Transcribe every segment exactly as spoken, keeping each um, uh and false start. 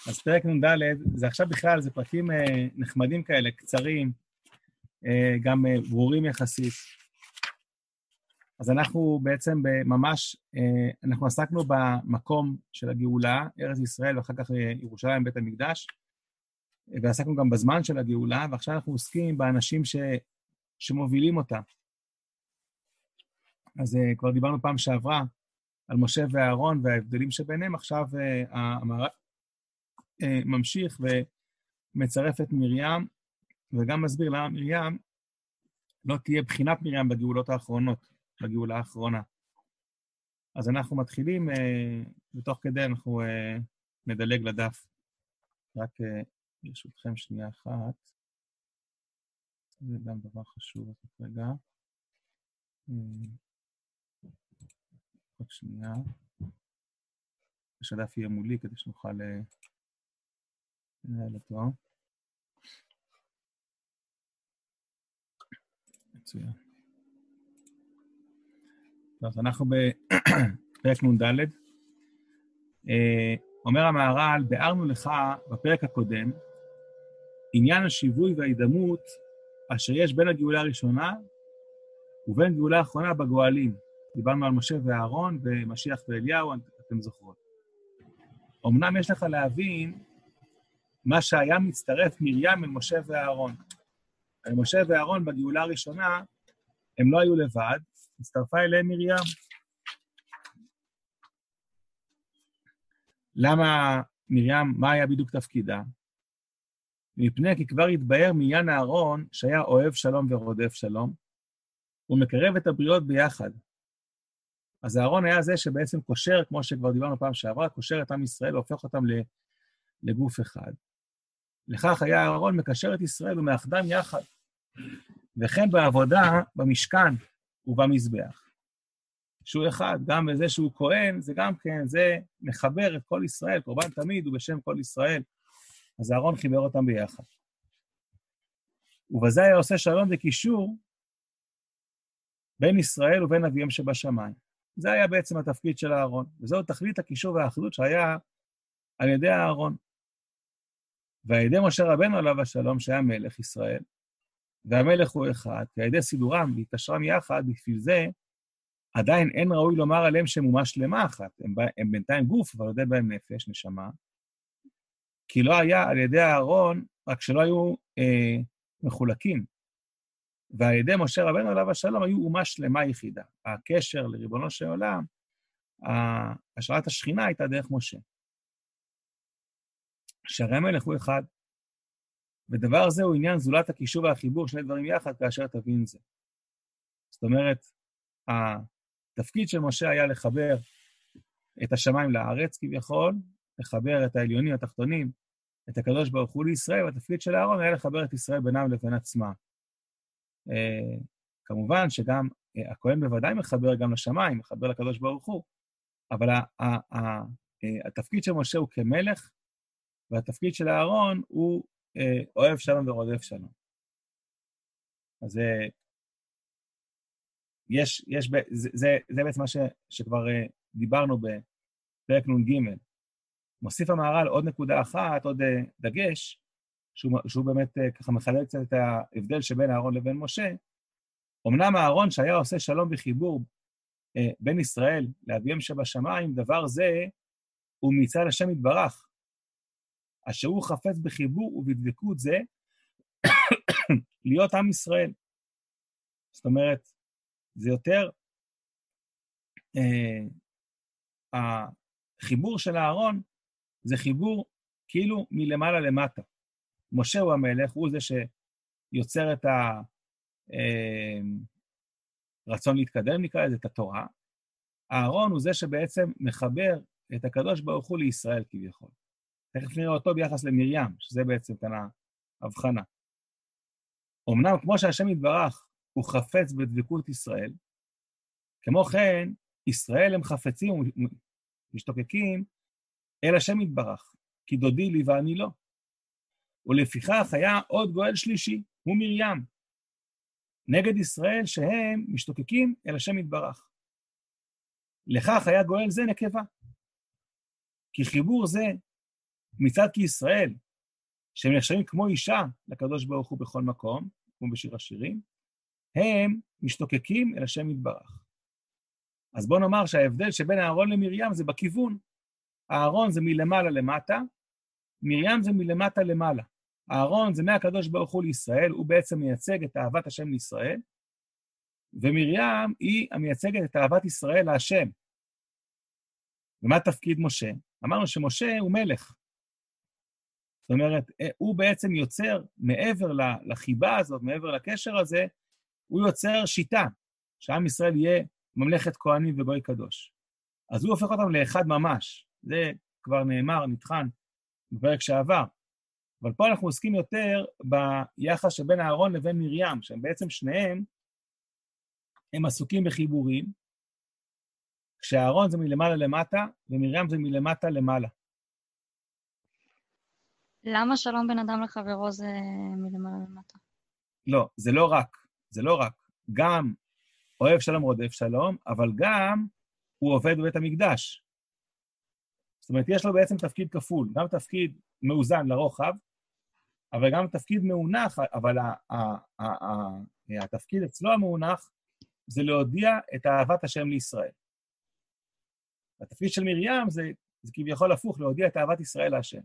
אז פרק נ"ד, זה עכשיו בכלל, זה פרקים אה, נחמדים כאלה, קצרים, אה, גם אה, ברורים יחסית. אז אנחנו בעצם ממש, אה, אנחנו עסקנו במקום של הגאולה, ארץ ישראל, ואחר כך אה, ירושלים, בית המקדש, ועסקנו גם בזמן של הגאולה, ועכשיו אנחנו עוסקים באנשים ש, שמובילים אותה. אז אה, כבר דיברנו פעם שעברה על משה ואהרון וההבדלים שביניהם, עכשיו אה, המהר"ל ממשיך ומצרף את מרים, וגם מסביר למה מרים לא תהיה בחינת מרים בגאולות האחרונות, בגאולה האחרונה. אז אנחנו מתחילים, ותוך כדי אנחנו נדלג לדף. רק ברשותכם שנייה אחת. זה גם דבר חשוב, רק רגע. רק שנייה. שהדף יהיה מולי כדי שנוכל לנהל אותו. מצוין. אז אנחנו בפרק נ"ד. אומר המהר"ל, ביארנו לך בפרק הקודם, עניין השיווי וההידמות אשר יש בין הגאולה הראשונה ובין גאולה האחרונה בגואלים. דיברנו על משה ואהרון ומשיח ואליהו, אתם זוכרות. אמנם יש לך להבין מה שהיה מצטרף מרים אל משה ואהרון. משה ואהרון בגאולה הראשונה, הם לא היו לבד, הצטרפה אליהם מרים. למה מרים, מה היה בדיוק תפקידה? מפני כי כבר התבאר מעניין אהרון שהיה אוהב שלום ורודף שלום, הוא מקרב את הבריות ביחד. אז אהרון היה זה שבעצם קושר, כמו שכבר דיברנו פעם שעברה, קושר את עם ישראל והופך אותם לגוף אחד. לכך היה אהרון מקשר את ישראל ומאחדם יחד. וכן בעבודה במשכן ובמזבח. שהוא אחד, גם בזה שהוא כהן, זה גם כן, זה מחבר את כל ישראל, קורבן תמיד ובשם כל ישראל. אז אהרון חיבר אותם ביחד. ובזה היה עושה שלום וקישור בין ישראל ובין אביהם שבשמיים. זה היה בעצם התפקיד של אהרון. וזהו תכלית הקישור והאחדות שהיה על ידי אהרון. ועל ידי משה רבנו עליו השלום שהיה מלך ישראל, והמלך הוא אחד, ועל ידי סידורם והתקשרם יחד, בשביל זה עדיין אין ראוי לומר עליהם שהם אומה שלמה אחת. הם, הם בינתיים גוף, אבל יודע בהם נפש, נשמה. כי לא היה על ידי אהרון, רק שלא היו אה, מחולקים. ועל ידי משה רבנו עליו השלום היו אומה שלמה יחידה. הקשר לריבונו של עולם, השראת השכינה הייתה דרך משה. שהרי המלך הוא אחד. ודבר זה הוא עניין זולת הקישור והחיבור, שני דברים יחד, כאשר תבין זה. זאת אומרת, התפקיד של משה היה לחבר את השמיים לארץ, כביכול, לחבר את העליונים התחתונים, את הקדוש ברוך הוא לישראל, והתפקיד של אהרון היה לחבר את ישראל בינם לבין עצמם. אה, כמובן שגם אה, הכהן בוודאי מחבר גם לשמיים, מחבר לקדוש ברוך הוא, אבל ה- ה- ה- אה, התפקיד של משה הוא כמלך, והתפקיד של אהרון הוא אה, אוהב שלום ורודף שלום. אז אה, יש, יש, ב, זה, זה, זה בעצם מה ש, שכבר אה, דיברנו בפרק נ"ג. מוסיף המהר"ל עוד נקודה אחת, עוד אה, דגש, שהוא, שהוא באמת אה, ככה מחלל קצת את ההבדל שבין אהרון לבין משה. אמנם אהרון שהיה עושה שלום וחיבור אה, בין ישראל לאביהם שבשמיים, דבר זה הוא מצד השם יתברך, אשר הוא חפץ בחיבור ובדבקות זה, להיות עם ישראל. זאת אומרת, זה יותר, אה, החיבור של אהרון, זה חיבור כאילו מלמעלה למטה. משה הוא המלך, הוא זה שיוצר את הרצון להתקדם, נקרא לזה, את התורה. אהרון הוא זה שבעצם מחבר את הקדוש ברוך הוא לישראל כביכול. תכף נראה אותו ביחס למרים, שזה בעצם כאן ההבחנה. אמנם כמו שהשם יתברך הוא חפץ בדבקות ישראל, כמו כן, ישראל הם חפצים ומשתוקקים אל השם יתברך, כי דודי לי ואני לא. ולפיכך היה עוד גואל שלישי, הוא מרים, נגד ישראל שהם משתוקקים אל השם יתברך. לכך היה גואל זה נקבה. כי חיבור זה מצד כי ישראל, שהם נחשבים כמו אישה לקדוש ברוך הוא בכל מקום, כמו בשיר השירים, הם משתוקקים אל השם יתברך. אז בוא נאמר שההבדל שבין אהרון למרים זה בכיוון. אהרון זה מלמעלה למטה, מרים זה מלמטה למעלה. אהרון זה מהקדוש ברוך הוא לישראל, הוא בעצם מייצג את אהבת השם לישראל, ומרים היא המייצגת את אהבת ישראל להשם. ומה תפקיד משה? אמרנו שמשה הוא מלך. זאת אומרת, הוא בעצם יוצר מעבר לחיבה הזאת, מעבר לקשר הזה, הוא יוצר שיטה, שעם ישראל יהיה ממלכת כהנים וגוי קדוש. אז הוא הופך אותם לאחד ממש. זה כבר נאמר, נטחן, בפרק שעבר. אבל פה אנחנו עוסקים יותר ביחס שבין אהרון לבין מרים, שהם בעצם שניהם, הם עסוקים בחיבורים, כשאהרון זה מלמעלה למטה, ומרים זה מלמטה למעלה. למה שלום בין אדם לחברו זה מלמעלה למטה? לא, זה לא רק, זה לא רק. גם אוהב שלום רודף שלום, אבל גם הוא עובד בבית המקדש. זאת אומרת, יש לו בעצם תפקיד כפול, גם תפקיד מאוזן לרוחב, אבל גם תפקיד מאונח, אבל התפקיד אצלו המאונח זה להודיע את אהבת השם לישראל. התפקיד של מרים זה, זה כביכול הפוך, להודיע את אהבת ישראל להשם.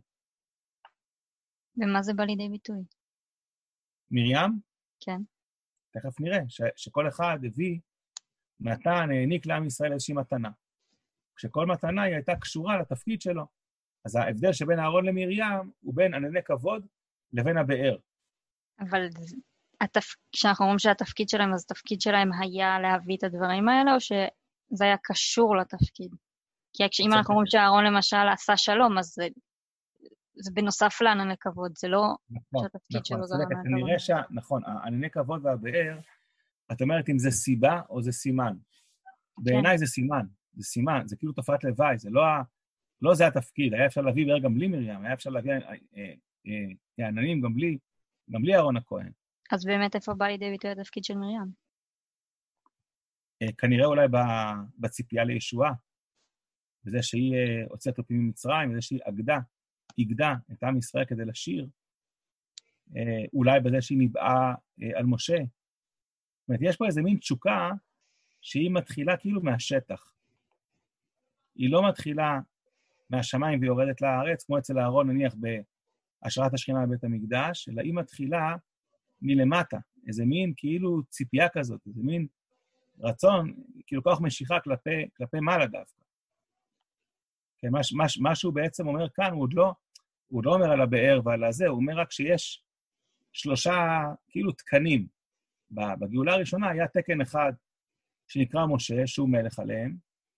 ומה זה בא לידי ביטוי? מרים? כן. תכף נראה, ש, שכל אחד הביא, נתן, העניק לעם ישראל איזושהי מתנה. כשכל מתנה היא הייתה קשורה לתפקיד שלו. אז ההבדל שבין אהרון למרים הוא בין ענני כבוד לבין הבאר. אבל התפ... כשאנחנו אומרים שהתפקיד שלהם, אז התפקיד שלהם היה להביא את הדברים האלה, או שזה היה קשור לתפקיד? כי אם אנחנו אומרים שאהרון למשל עשה שלום, אז זה, זה בנוסף לענני כבוד, זה לא נכון, שהתפקיד נכון, שלו זה ענני כבוד. ש... נכון, הענני כבוד והבאר, את אומרת אם זה סיבה או זה סימן. בעיניי זה סימן, זה סימן, זה כאילו תופעת לוואי, זה לא, לא זה התפקיד, היה אפשר להביא באר גם בלי מרים, היה אפשר להביא אה, אה, אה, עננים גם בלי, גם בלי אהרון הכהן. אז באמת איפה בא לידי ביטוי התפקיד של מרים? אה, כנראה אולי בציפייה לישועה, בזה שהיא אה, הוצאת אותו ממצרים, בזה שהיא אגדה, אגדה את עם ישראל כדי לשיר, אה, אולי בזה שהיא ניבאה אה, על משה. זאת אומרת, יש פה איזה מין תשוקה, שהיא מתחילה כאילו מהשטח. היא לא מתחילה מהשמיים ויורדת לארץ, כמו אצל אהרון נניח בהשראת השכינה בבית המקדש, אלא היא מתחילה מלמטה, איזה מין כאילו ציפייה כזאת, איזה מין רצון, כאילו כוח משיכה כלפי, כלפי מעלה דווקא. כן, מש, מש, מה שהוא בעצם אומר כאן, הוא עוד לא, הוא עוד לא אומר על הבאר ועל הזה, הוא אומר רק שיש שלושה כאילו תקנים. בגאולה הראשונה היה תקן אחד, שנקרא משה, שהוא מלך עליהם.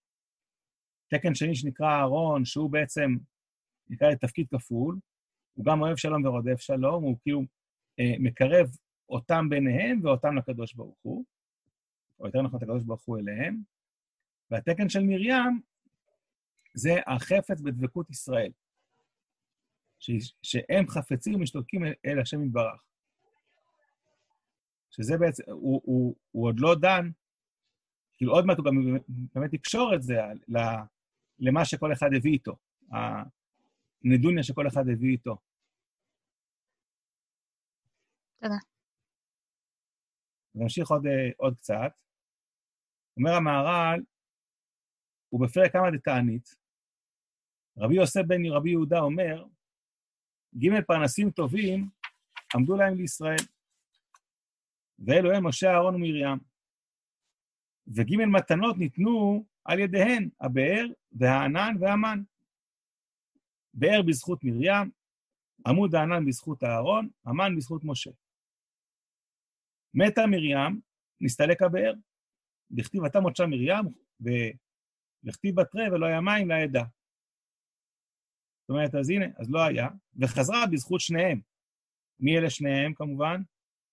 תקן שני שנקרא אהרון, שהוא בעצם נקרא לתפקיד כפול, הוא גם אוהב שלום ורודף שלום, הוא כאילו אה, מקרב אותם ביניהם ואותם לקדוש ברוך הוא, או יותר נכון את הקדוש ברוך הוא אליהם. והתקן של מרים זה החפץ בדבקות ישראל, ש, שהם חפצים ומשתוקקים אל, אל השם יתברך. שזה בעצם, הוא, הוא, הוא עוד לא דן, כאילו עוד מעט הוא גם באמת יקשור את זה למה שכל אחד הביא איתו, הנדוניה שכל אחד הביא איתו. תודה. נמשיך עוד, עוד קצת. אומר המהר"ל, ובפרק כמה דתענית, רבי יוסף בן רבי יהודה אומר, ג' פרנסים טובים עמדו להם לישראל, ואלו הם משה, אהרון ומרים. וג' מתנות ניתנו על ידיהן, הבאר והענן והמן. באר בזכות מרים, עמוד הענן בזכות אהרון, המן בזכות משה. מתה מרים, נסתלק הבאר. דכתיב אתה מות שם מרים, ולכתיב בתרי ולא היה מים לעדה. זאת אומרת, אז הנה, אז לא היה, וחזרה בזכות שניהם. מי אלה שניהם כמובן?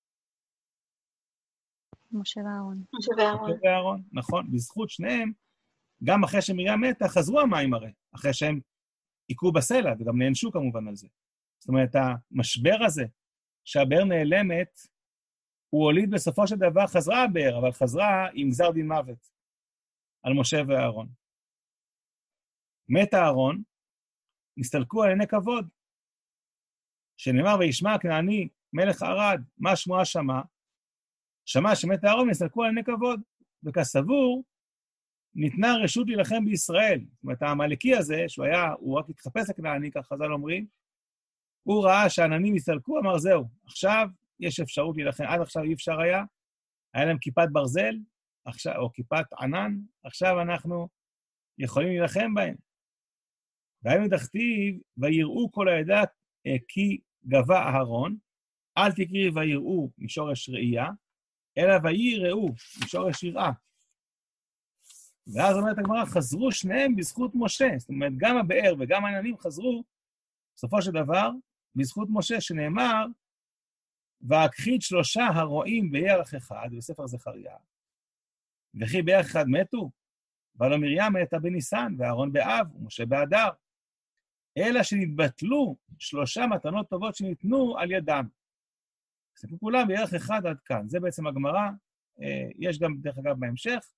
משה ואהרון. משה ואהרון. משה ואהרון, נכון. בזכות שניהם, גם אחרי שמרים מתה, חזרו המים הרי, אחרי שהם עיקרו בסלע, וגם נענשו כמובן על זה. זאת אומרת, המשבר הזה, שהבאר נעלמת, הוא הוליד בסופו של דבר, חזרה הבאר, אבל חזרה עם גזר דין מוות, על משה ואהרון. מת אהרון, נסתלקו על עיני כבוד. שנאמר, וישמע הכנעני מלך ערד, מה שמועה שמע? שמע שמת אהרון, נסתלקו על עיני כבוד. וכסבור, ניתנה רשות להילחם בישראל. זאת אומרת, העמלקי הזה, שהוא היה, הוא רק התחפש לכנעני, כך חז"ל אומרים, הוא ראה שהעננים הסתלקו, אמר זהו, עכשיו יש אפשרות להילחם. עד עכשיו אי אפשר היה, היה להם כיפת ברזל, עכשיו, או כיפת ענן, עכשיו אנחנו יכולים להילחם בהם. והיינו דכתיב, ויראו כל העדה כי גבה אהרון, אל תקראי ויראו משורש ראייה, אלא ויראו משורש יראה. ואז אומרת הגמרא, חזרו שניהם בזכות משה. זאת אומרת, גם הבאר וגם העננים חזרו, בסופו של דבר, בזכות משה, שנאמר, והכחית שלושה הרועים בירח אחד, בספר זכריה, וכי בירח אחד מתו, ולא מרים מתה בניסן, ואהרון באב, ומשה באדר, אלא שנתבטלו שלושה מתנות טובות שניתנו על ידם. ספקו כולם בירח אחד עד כאן. זה בעצם הגמרא, יש גם דרך אגב בהמשך,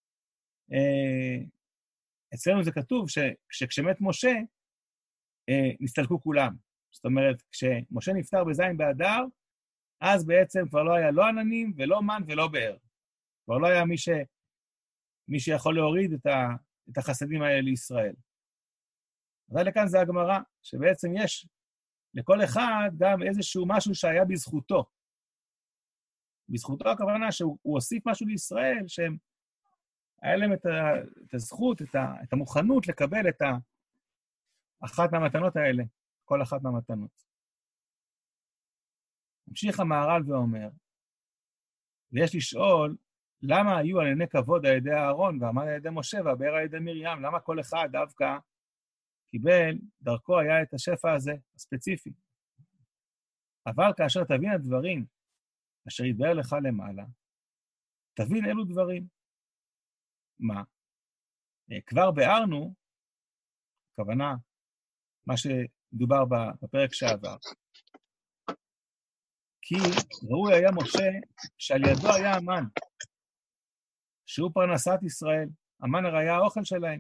אצלנו זה כתוב שכשמת משה, נסתלקו כולם. זאת אומרת, כשמשה נפטר בזין באדר, אז בעצם כבר לא היה לא עננים ולא מן ולא באר. כבר לא היה מי, ש... מי שיכול להוריד את, ה... את החסדים האלה לישראל. אז לכאן זה הגמרא, שבעצם יש לכל אחד גם איזשהו משהו שהיה בזכותו. בזכותו הכוונה שהוא הוסיף משהו לישראל, שהם היה להם את, ה... את הזכות, את, ה... את המוכנות לקבל את ה... אחת מהמתנות האלה, כל אחת מהמתנות. המשיך המהר"ל ואומר, ויש לשאול, למה היו על עיני כבוד על ידי אהרון, ועמד על ידי משה, והבאר על ידי מרים? למה כל אחד דווקא קיבל, דרכו היה את השפע הזה, הספציפי? אבל כאשר תבין הדברים, אשר יתבהר לך למעלה, תבין אילו דברים. מה? כבר בארנו, הכוונה, מה שדובר בפרק שעבר, כי ראוי היה משה שעל ידו היה המן, שהוא פרנסת ישראל. המן הרי היה האוכל שלהם.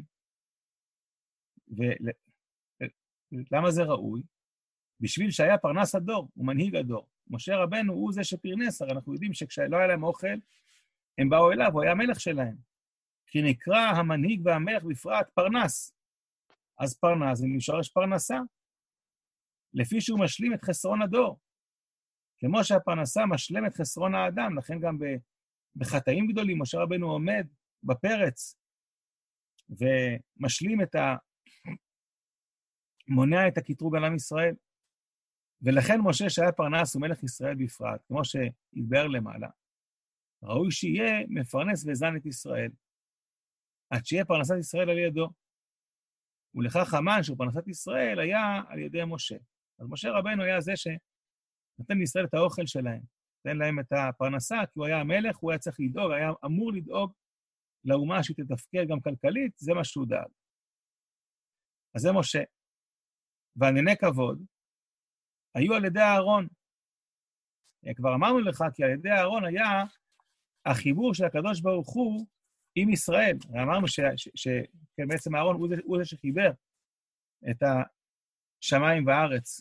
ולמה זה ראוי? בשביל שהיה פרנס הדור, הוא מנהיג הדור. משה רבנו הוא זה שפרנס, הרי אנחנו יודעים שכשלא היה להם אוכל, הם באו אליו, הוא היה המלך שלהם. כי נקרא המנהיג והמלך בפרט פרנס. אז פרנס זה משורש פרנסה, לפי שהוא משלים את חסרון הדור. כמו שהפרנסה משלם את חסרון האדם, לכן גם בחטאים גדולים, משה רבנו עומד בפרץ, ומשלים את ה... מונע את הקטרוג על עם ישראל. ולכן משה שהיה פרנס ומלך ישראל בפרט, כמו שהתבהר למעלה, ראוי שיהיה מפרנס וזן את ישראל, עד שיהיה פרנסת ישראל על ידו. ולכך המן שהוא פרנסת ישראל היה על ידי משה. אז משה רבנו היה זה שנתן לישראל את האוכל שלהם, נתן להם את הפרנסה, כי הוא היה המלך, הוא היה צריך לדאוג, היה אמור לדאוג לאומה שתתפקד גם כלכלית, זה מה שהוא דאג. אז זה משה. וענני כבוד היו על ידי אהרון. כבר אמרנו לך, כי על ידי אהרון היה החיבור של הקדוש ברוך הוא עם ישראל. אמרנו שבעצם אהרון הוא זה, הוא זה שחיבר את השמיים והארץ.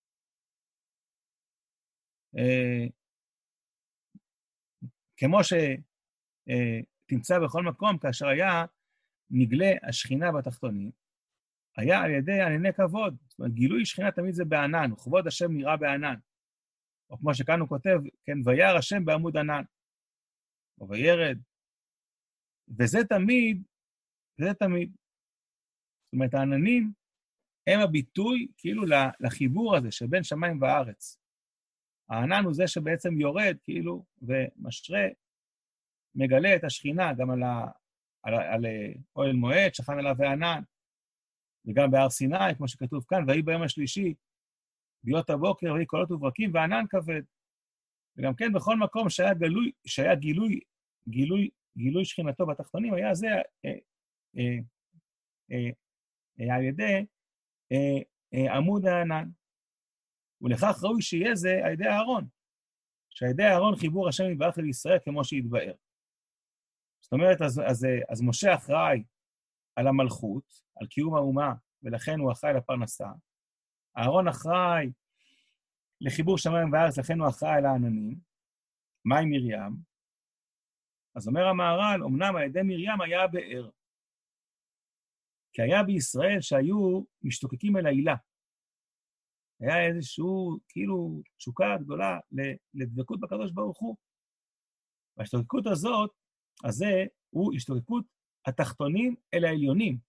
כמו שתמצא בכל מקום, כאשר היה נגלה השכינה בתחתונים, היה על ידי ענני כבוד. זאת אומרת, גילוי שכינה תמיד זה בענן, וכבוד השם נראה בענן. או כמו שכאן הוא כותב, כן, וירא השם בעמוד ענן, או וירד. וזה תמיד, וזה תמיד. זאת אומרת, העננים הם הביטוי כאילו לחיבור הזה שבין שמיים וארץ. הענן הוא זה שבעצם יורד כאילו ומשרה, מגלה את השכינה גם על, ה, על, על אוהל מועד, שכן עליו הענן, וגם בהר סיני, כמו שכתוב כאן, ויהי ביום השלישי, ביות הבוקר, ויהי קולות וברקים, וענן כבד. וגם כן, בכל מקום שהיה, גלוי, שהיה גילוי, גילוי, גילוי שכינתו בתחתונים, היה זה אה, אה, אה, אה, על ידי אה, אה, עמוד הענן. ולכך ראוי שיהיה זה על ידי אהרון, שעל ידי אהרון חיבור השם יתברך אל ישראל כמו שהתבאר. זאת אומרת, אז, אז, אז משה אחראי על המלכות, על קיום האומה ולכן הוא אחראי לפרנסה. אהרון אחראי לחיבור שמיים וארץ, לכן הוא אחראי לעננים. מה עם מרים? אז אומר המהר"ל, אמנם על ידי מרים היה באר. כי היה בישראל שהיו משתוקקים אל העילה. היה איזשהו, כאילו, תשוקה גדולה לדבקות בקדוש ברוך הוא. וההשתוקקות הזאת, אז זה, הוא השתוקקות התחתונים אל העליונים.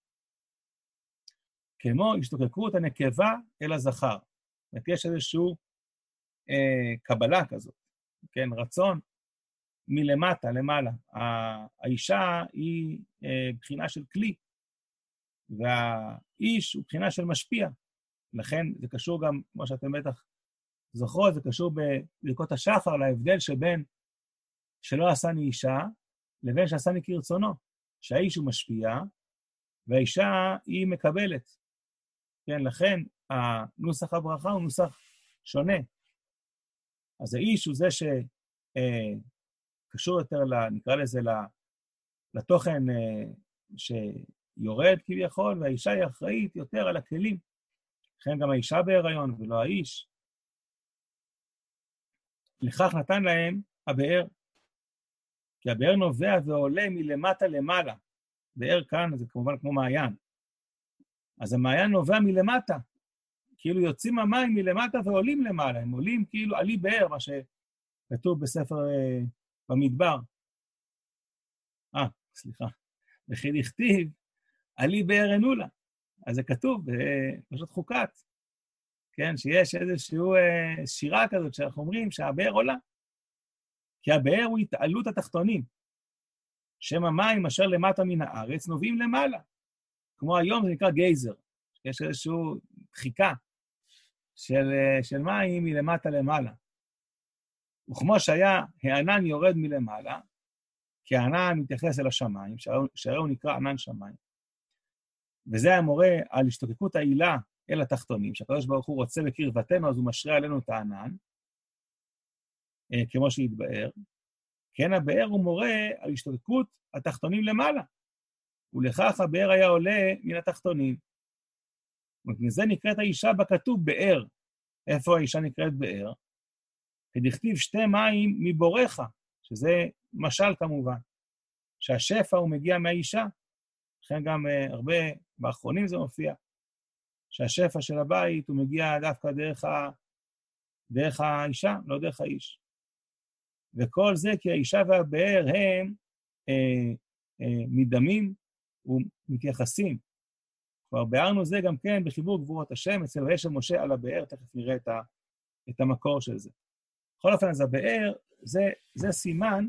כמו השתוקקות הנקבה אל הזכר. זאת אומרת, יש איזשהו אה, קבלה כזאת, כן, רצון מלמטה, למעלה. האישה היא אה, בחינה של כלי, והאיש הוא בחינה של משפיע. לכן זה קשור גם, כמו שאתם בטח זוכרות, זה קשור בברכות השחר, להבדל שבין שלא עשני אישה, לבין שעשני כרצונו. שהאיש הוא משפיע, והאישה היא מקבלת. כן, לכן הנוסח הברכה הוא נוסח שונה. אז האיש הוא זה שקשור יותר, נקרא לזה, לתוכן שיורד כביכול, והאישה היא אחראית יותר על הכלים. לכן גם האישה בהיריון ולא האיש. לכך נתן להם הבאר. כי הבאר נובע ועולה מלמטה למעלה. באר כאן זה כמובן כמו מעיין. אז המעיין נובע מלמטה. כאילו יוצאים המים מלמטה ועולים למעלה. הם עולים כאילו עלי באר, מה שכתוב בספר אה, במדבר. אה, סליחה. וכי דכתיב, עלי באר ענולה. אז זה כתוב, פשוט חוקת. כן, שיש איזשהו אה, שירה כזאת שאנחנו אומרים שהבאר עולה. כי הבאר הוא התעלות התחתונים. שם המים אשר למטה מן הארץ נובעים למעלה. כמו היום זה נקרא גייזר. יש איזשהו דחיקה של, של מים מלמטה למעלה. וכמו שהיה הענן יורד מלמעלה, כי הענן מתייחס אל השמיים, שהרי הוא נקרא ענן שמיים. וזה המורה על השתוקקות העילה אל התחתונים, שהקדוש ברוך הוא רוצה בקרבתנו, אז הוא משרה עלינו את הענן, כמו שהתבאר. כן, הבאר הוא מורה על השתוקקות התחתונים למעלה. ולכך הבאר היה עולה מן התחתונים. ומזה נקראת האישה בכתוב באר. איפה האישה נקראת באר? כדכתיב שתי מים מבורך, שזה משל כמובן, שהשפע הוא מגיע מהאישה. לכן גם uh, הרבה, באחרונים זה מופיע, שהשפע של הבית הוא מגיע דווקא דרך, ה... דרך האישה, לא דרך האיש. וכל זה כי האישה והבאר הם אה, אה, מדמים ומתייחסים. כבר בארנו זה גם כן בחיבור גבורות השם, אצל וישב משה על הבאר, תכף נראה את, ה, את המקור של זה. בכל אופן, אז הבאר זה, זה סימן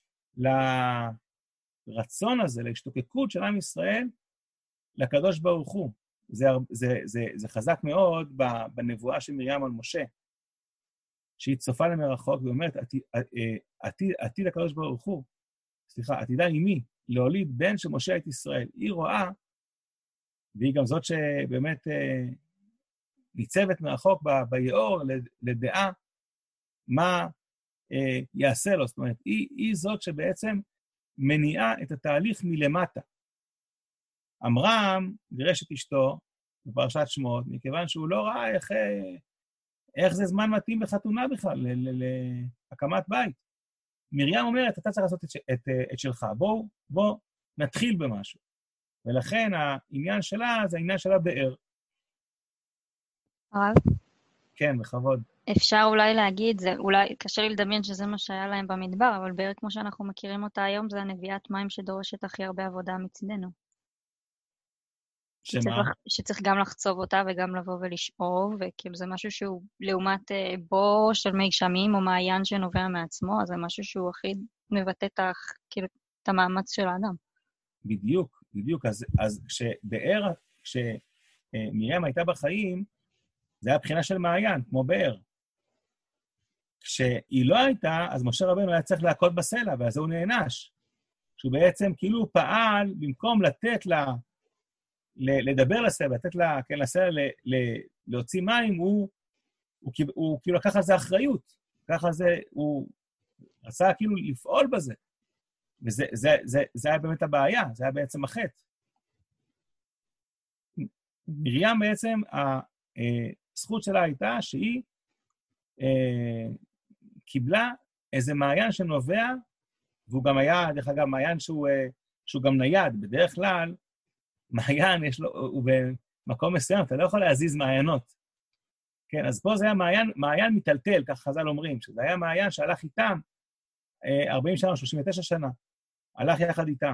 לרצון הזה, להשתוקקות של עם ישראל, לקדוש ברוך הוא. זה, זה, זה, זה חזק מאוד בנבואה של מרים על משה, שהיא צופה למרחוק ואומרת, עתיד הקדוש ברוך הוא, סליחה, עתידה עימי, להוליד בן שמשה את ישראל. היא רואה, והיא גם זאת שבאמת ניצבת מרחוק ביאור לדעה מה יעשה לו. זאת אומרת, היא, היא זאת שבעצם מניעה את התהליך מלמטה. אמרם גירש את אשתו בפרשת שמות, מכיוון שהוא לא ראה איך... איך זה זמן מתאים בחתונה בכלל, להקמת בית. מרים אומרת, אתה צריך לעשות את, את, את שלך, בואו, בואו נתחיל במשהו. ולכן העניין שלה זה העניין שלה באר. הרב? כן, בכבוד. אפשר אולי להגיד, זה אולי קשה לי לדמיין שזה מה שהיה להם במדבר, אבל באר כמו שאנחנו מכירים אותה היום, זה הנביאת מים שדורשת הכי הרבה עבודה מצדנו. שמה? שצריך, שצריך גם לחצוב אותה וגם לבוא ולשאוב, וכאילו זה משהו שהוא לעומת אה, בור של מי גשמים או מעיין שנובע מעצמו, אז זה משהו שהוא הכי מבטא את, כאילו, את המאמץ של האדם. בדיוק, בדיוק. אז, אז כשבאר, כשמרים הייתה בחיים, זה היה בחינה של מעיין, כמו באר. כשהיא לא הייתה, אז משה רבנו היה צריך להכות בסלע, ואז הוא נענש. שהוא בעצם כאילו פעל, במקום לתת לה, לדבר לסלע, לתת לה, כן, לסלע, להוציא מים, הוא, הוא, הוא, הוא כאילו לקח על זה אחריות. ככה זה, הוא רצה כאילו לפעול בזה. וזה זה, זה, זה היה באמת הבעיה, זה היה בעצם החטא. מרים בעצם, הזכות שלה הייתה שהיא אה, קיבלה איזה מעיין שנובע, והוא גם היה, דרך אגב, מעיין שהוא, אה, שהוא גם נייד. בדרך כלל, מעיין יש לו, הוא במקום מסוים, אתה לא יכול להזיז מעיינות. כן, אז פה זה היה מעיין, מעיין מטלטל, כך חז"ל אומרים, שזה היה מעיין שהלך איתם אה, ארבעים שנה, שלושים ותשע שנה, הלך יחד איתם.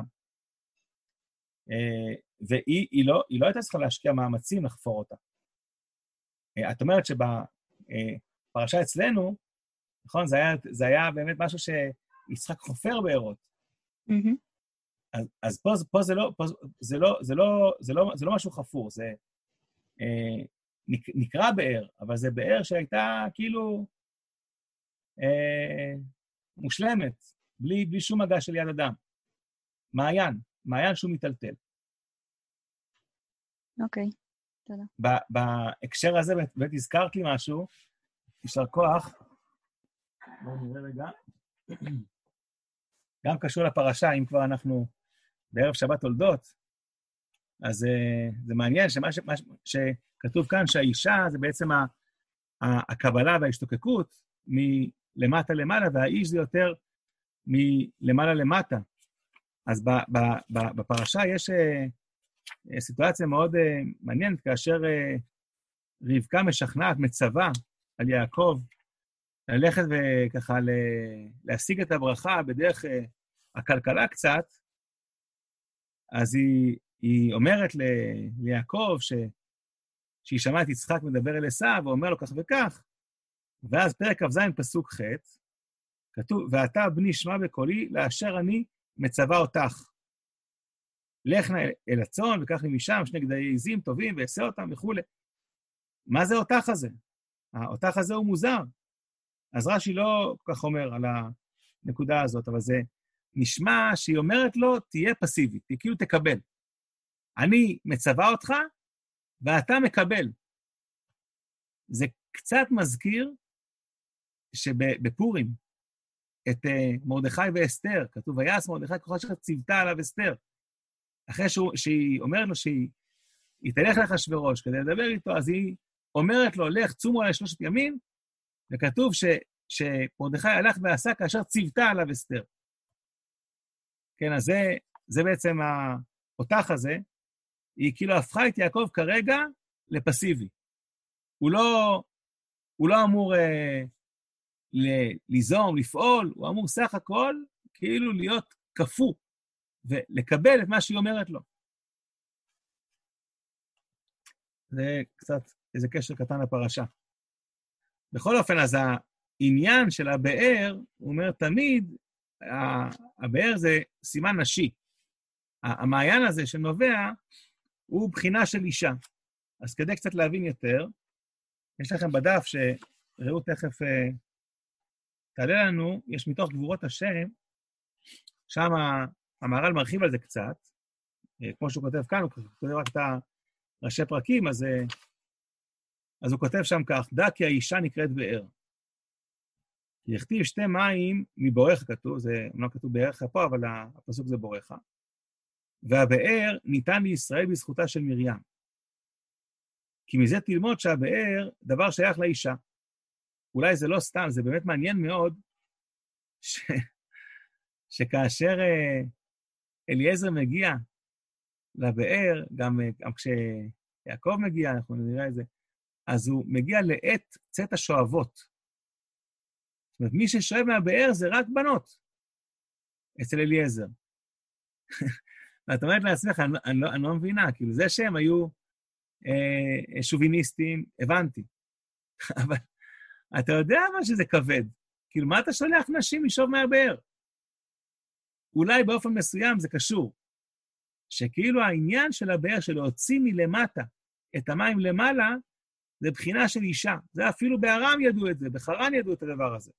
אה, והיא היא לא, היא לא הייתה צריכה להשקיע מאמצים לחפור אותה. אה, את אומרת שבפרשה אצלנו, נכון, זה היה, זה היה באמת משהו שיצחק חופר בארות. Mm-hmm. אז, אז פה, פה, זה לא, פה זה, לא, זה, לא, זה, לא, זה לא משהו חפור, זה אה, נק, נקרא באר, אבל זה באר שהייתה כאילו אה, מושלמת, בלי, בלי שום מגע של יד אדם. מעיין, מעיין שהוא מטלטל. אוקיי, תודה. בהקשר הזה, באמת הזכרת לי משהו, יישר כוח, בואו נראה רגע, גם קשור לפרשה, אם כבר אנחנו בערב שבת תולדות, אז uh, זה מעניין שמה ש, מה ש, שכתוב כאן שהאישה זה בעצם ה, ה, הקבלה וההשתוקקות מלמטה למעלה, והאיש זה יותר מלמעלה למטה. אז ב, ב, ב, בפרשה יש uh, סיטואציה מאוד uh, מעניינת, כאשר uh, רבקה משכנעת, מצווה על יעקב, ללכת וככה להשיג את הברכה בדרך uh, הכלכלה קצת, אז היא, היא אומרת ל, ליעקב ש, שהיא שמעה את יצחק מדבר אל עשיו, ואומר לו כך וכך, ואז פרק כ"ז פסוק ח' כתוב, ואתה בני שמע בקולי, לאשר אני מצווה אותך. לך נא אל הצאן, וקח לי משם שני גדיי עזים טובים, ועשה אותם וכו'. מה זה אותך הזה? האותך הזה הוא מוזר. אז רש"י לא כל כך אומר על הנקודה הזאת, אבל זה נשמע שהיא אומרת לו, תהיה פסיבית, כאילו תקבל. אני מצווה אותך, ואתה מקבל. זה קצת מזכיר שבפורים, את מרדכי ואסתר, כתוב, ויעש מרדכי ככל שציוותה עליו אסתר. אחרי שהוא, שהיא אומרת לו שהיא תלך לאחשוורוש כדי לדבר איתו, אז היא אומרת לו, לך צומו עלי שלושת ימים, וכתוב ש, שמרדכי הלך ועשה כאשר ציוותה עליו אסתר. כן, אז זה, זה בעצם האותך הזה, היא כאילו הפכה את יעקב כרגע לפסיבי. הוא לא, הוא לא אמור אה, ל- ליזום, לפעול, הוא אמור סך הכל כאילו להיות כפו, ולקבל את מה שהיא אומרת לו. זה קצת איזה קשר קטן לפרשה. בכל אופן, אז העניין של הבאר, הוא אומר תמיד, הבאר זה סימן נשי. המעיין הזה שנובע, הוא בחינה של אישה. אז כדי קצת להבין יותר, יש לכם בדף שראו תכף תעלה לנו, יש מתוך גבורות השם, שם המהר"ל מרחיב על זה קצת, כמו שהוא כותב כאן, הוא כותב רק את הראשי פרקים, אז, אז הוא כותב שם כך, דע כי האישה נקראת באר. יכתיב שתי מים מבורך כתוב, זה לא כתוב בארך פה, אבל הפסוק זה בורך. והבאר ניתן לישראל בזכותה של מרים. כי מזה תלמוד שהבאר דבר שייך לאישה. אולי זה לא סתם, זה באמת מעניין מאוד, ש... שכאשר אליעזר מגיע לבאר, גם, גם כשיעקב מגיע, אנחנו נראה את זה, אז הוא מגיע לעת צאת השואבות. זאת אומרת, מי ששואב מהבאר זה רק בנות, אצל אליעזר. ואת אומרת לעצמך, אני, אני, לא, אני לא מבינה, כאילו זה שהם היו אה, שוביניסטים, הבנתי. אבל אתה יודע מה שזה כבד. כאילו, מה אתה שולח נשים לשאוב מהבאר? אולי באופן מסוים זה קשור. שכאילו העניין של הבאר, של להוציא מלמטה את המים למעלה, זה בחינה של אישה. זה אפילו בארם ידעו את זה, בחרן ידעו את הדבר הזה.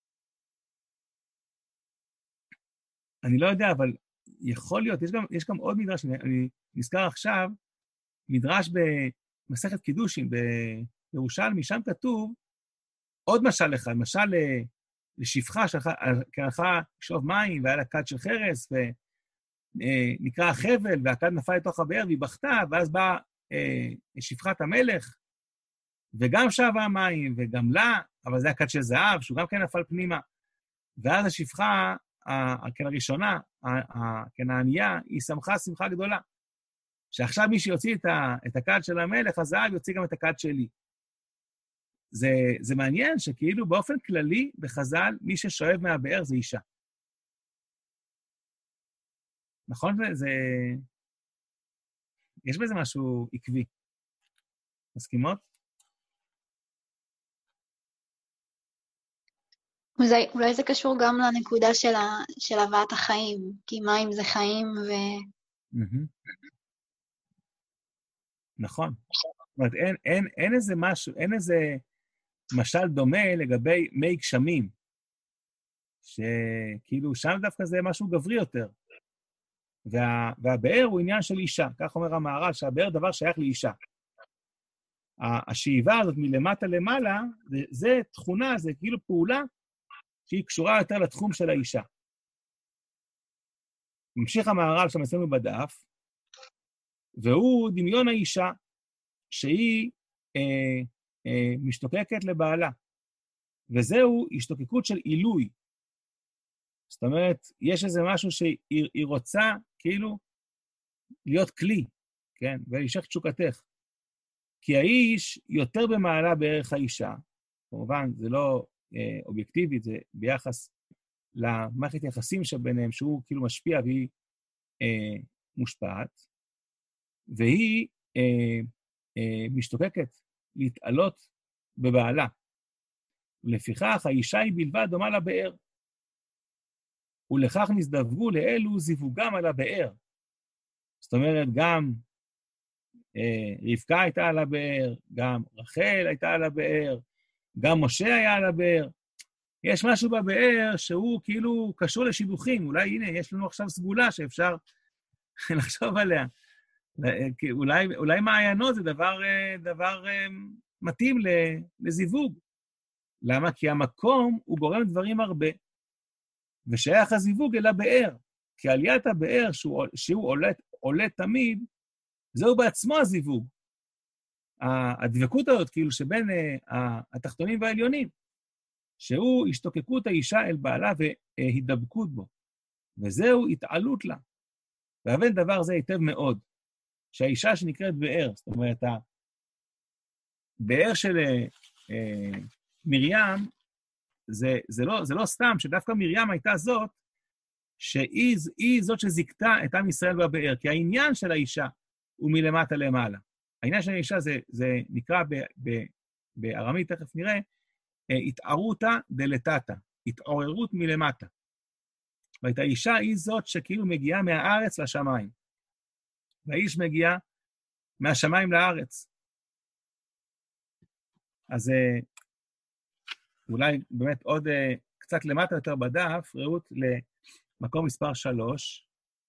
אני לא יודע, אבל יכול להיות, יש גם, יש גם עוד מדרש, אני, אני נזכר עכשיו, מדרש במסכת קידושין, בירושלמי, שם כתוב עוד משל אחד, משל לשפחה, שהלכה לשאוב מים, והיה לה כד של חרס, ונקרא החבל, והכד נפל לתוך הבאר, והיא בכתה, ואז בא אה, שפחת המלך, וגם שבה המים, וגם לה, אבל זה הכד של זהב, שהוא גם כן נפל פנימה. ואז השפחה, כן הראשונה, כן הענייה, היא שמחה שמחה גדולה. שעכשיו מי שיוציא את הכד של המלך, הזהב יוציא גם את הכד שלי. זה, זה מעניין שכאילו באופן כללי, בחז"ל, מי ששואב מהבאר זה אישה. נכון? זה, זה... יש בזה משהו עקבי. מסכימות? אולי, אולי זה קשור גם לנקודה של, ה, של הבאת החיים, כי מים זה חיים ו... Mm-hmm. נכון. זאת אומרת, אין, אין, אין איזה משהו, אין איזה משל דומה לגבי מי גשמים, שכאילו שם דווקא זה משהו גברי יותר. וה, והבאר הוא עניין של אישה, כך אומר המהר"ל, שהבאר דבר שייך לאישה. השאיבה הזאת מלמטה למעלה, זה, זה תכונה, זה כאילו פעולה, שהיא קשורה יותר לתחום של האישה. ממשיך המהר"ל שם אצלנו בדף, והוא דמיון האישה, שהיא אה, אה, משתוקקת לבעלה. וזהו השתוקקות של עילוי. זאת אומרת, יש איזה משהו שהיא רוצה כאילו להיות כלי, כן? ולהישך תשוקתך. כי האיש יותר במעלה בערך האישה, כמובן, זה לא אה, אובייקטיבית, זה ביחס למערכת יחסים שביניהם, שהוא כאילו משפיע והיא אה, מושפעת, והיא אה, אה, משתוקקת להתעלות בבעלה. ולפיכך, האישה היא בלבד דומה לבאר. ולכך נזדווגו לאלו זיווגם על הבאר. זאת אומרת, גם אה, רבקה הייתה על הבאר, גם רחל הייתה על הבאר, גם משה היה על הבאר. יש משהו בבאר שהוא כאילו קשור לשידוכים. אולי, הנה, יש לנו עכשיו סגולה שאפשר לחשוב עליה. אולי, אולי מעיינות זה דבר, דבר מתאים לזיווג. למה? כי המקום הוא גורם דברים הרבה. ושייך הזיווג אל הבאר. כי עליית הבאר שהוא, שהוא עולה, עולה תמיד, זהו בעצמו הזיווג. הדבקות הזאת, כאילו שבין התחתונים והעליונים, שהוא השתוקקות האישה אל בעלה והידבקות בו. וזהו התעלות לה. והבן דבר זה היטב מאוד. שהאישה שנקראת באר, זאת אומרת, הבאר של אה, מרים, זה, זה, לא, זה לא סתם, שדווקא מרים הייתה זאת, שהיא היא זאת שזיקתה את עם ישראל בבאר, כי העניין של האישה הוא מלמטה למעלה. העניין של האישה זה, זה נקרא ב, ב, בארמית, תכף נראה, התערותא דלתתא, התעוררות מלמטה. ואת האישה היא זאת שכאילו מגיעה מהארץ לשמיים. והאיש מגיע מהשמיים לארץ. אז אולי באמת עוד קצת למטה יותר בדף, ראות למקום מספר שלוש.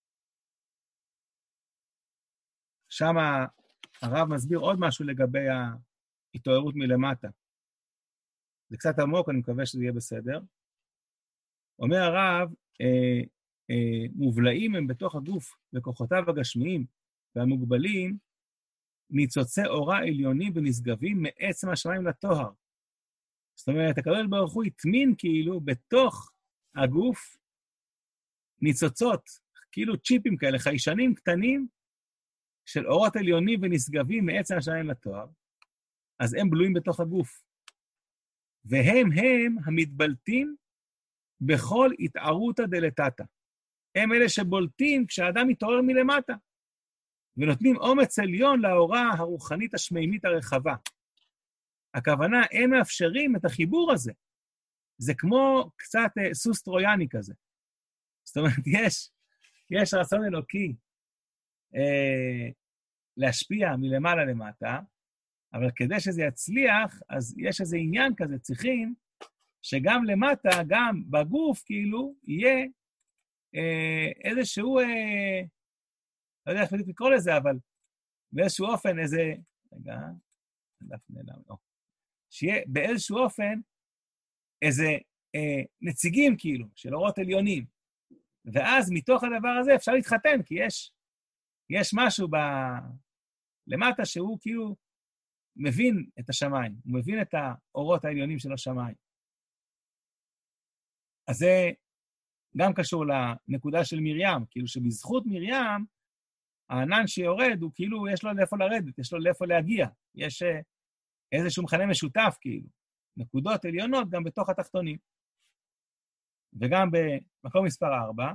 שם הרב מסביר עוד משהו לגבי ההתעוררות מלמטה. זה קצת עמוק, אני מקווה שזה יהיה בסדר. אומר הרב, אה, אה, מובלעים הם בתוך הגוף, וכוחותיו הגשמיים והמוגבלים, ניצוצי אורה עליונים ונשגבים מעצם השמיים לטוהר. זאת אומרת, הקדוש ברוך הוא התמין כאילו בתוך הגוף ניצוצות, כאילו צ'יפים כאלה, חיישנים קטנים של אורות עליונים ונשגבים מעצם השמיים לטוהר, אז הם בלויים בתוך הגוף. והם הם המתבלטים בכל התערותא דלתתא. הם אלה שבולטים כשהאדם מתעורר מלמטה, ונותנים אומץ עליון לאורה הרוחנית השמימית הרחבה. הכוונה, הם מאפשרים את החיבור הזה. זה כמו קצת אה, סוס טרויאני כזה. זאת אומרת, יש, יש רצון אלוקי אה, להשפיע מלמעלה למטה, אבל כדי שזה יצליח, אז יש איזה עניין כזה, צריכים שגם למטה, גם בגוף, כאילו, יהיה אה, איזשהו, אה, לא יודע איך בדיוק לקרוא לזה, אבל באיזשהו אופן, איזה, רגע, דף נעלם, לא. שיהיה באיזשהו אופן, איזה אה, נציגים, כאילו, של אורות עליונים. ואז מתוך הדבר הזה אפשר להתחתן, כי יש, יש משהו ב, למטה שהוא כאילו מבין את השמיים, הוא מבין את האורות העליונים של השמיים. אז זה גם קשור לנקודה של מרים, כאילו שבזכות מרים, הענן שיורד הוא כאילו, יש לו לאיפה לרדת, יש לו לאיפה להגיע, יש איזשהו מכנה משותף כאילו, נקודות עליונות גם בתוך התחתונים. וגם במקום מספר ארבע,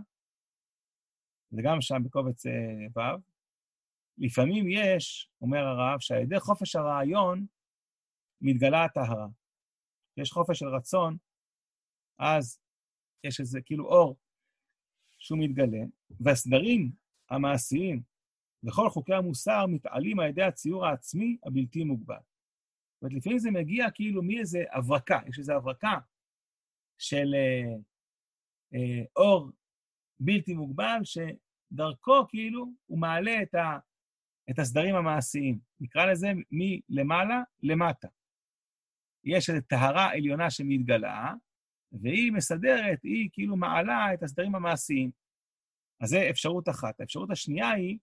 וגם שם בקובץ ו', לפעמים יש, אומר הרב, שעל ידי חופש הרעיון מתגלה הטהרה. יש חופש של רצון, אז יש איזה כאילו אור שהוא מתגלה, והסדרים המעשיים וכל חוקי המוסר מתעלים על ידי הציור העצמי הבלתי מוגבל. זאת אומרת, לפעמים זה מגיע כאילו מאיזה הברקה, יש איזו הברקה של אה, אה, אור בלתי מוגבל, שדרכו כאילו הוא מעלה את, ה, את הסדרים המעשיים. נקרא לזה מלמעלה למטה. יש איזו טהרה עליונה שמתגלה, והיא מסדרת, היא כאילו מעלה את הסדרים המעשיים. אז זה אפשרות אחת. האפשרות השנייה היא,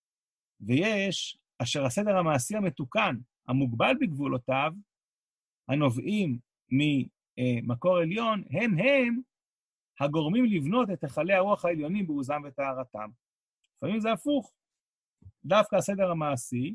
ויש אשר הסדר המעשי המתוקן, המוגבל בגבולותיו, הנובעים ממקור עליון, הם הם הגורמים לבנות את היכלי הרוח העליונים בעוזם וטהרתם. לפעמים זה הפוך. דווקא הסדר המעשי,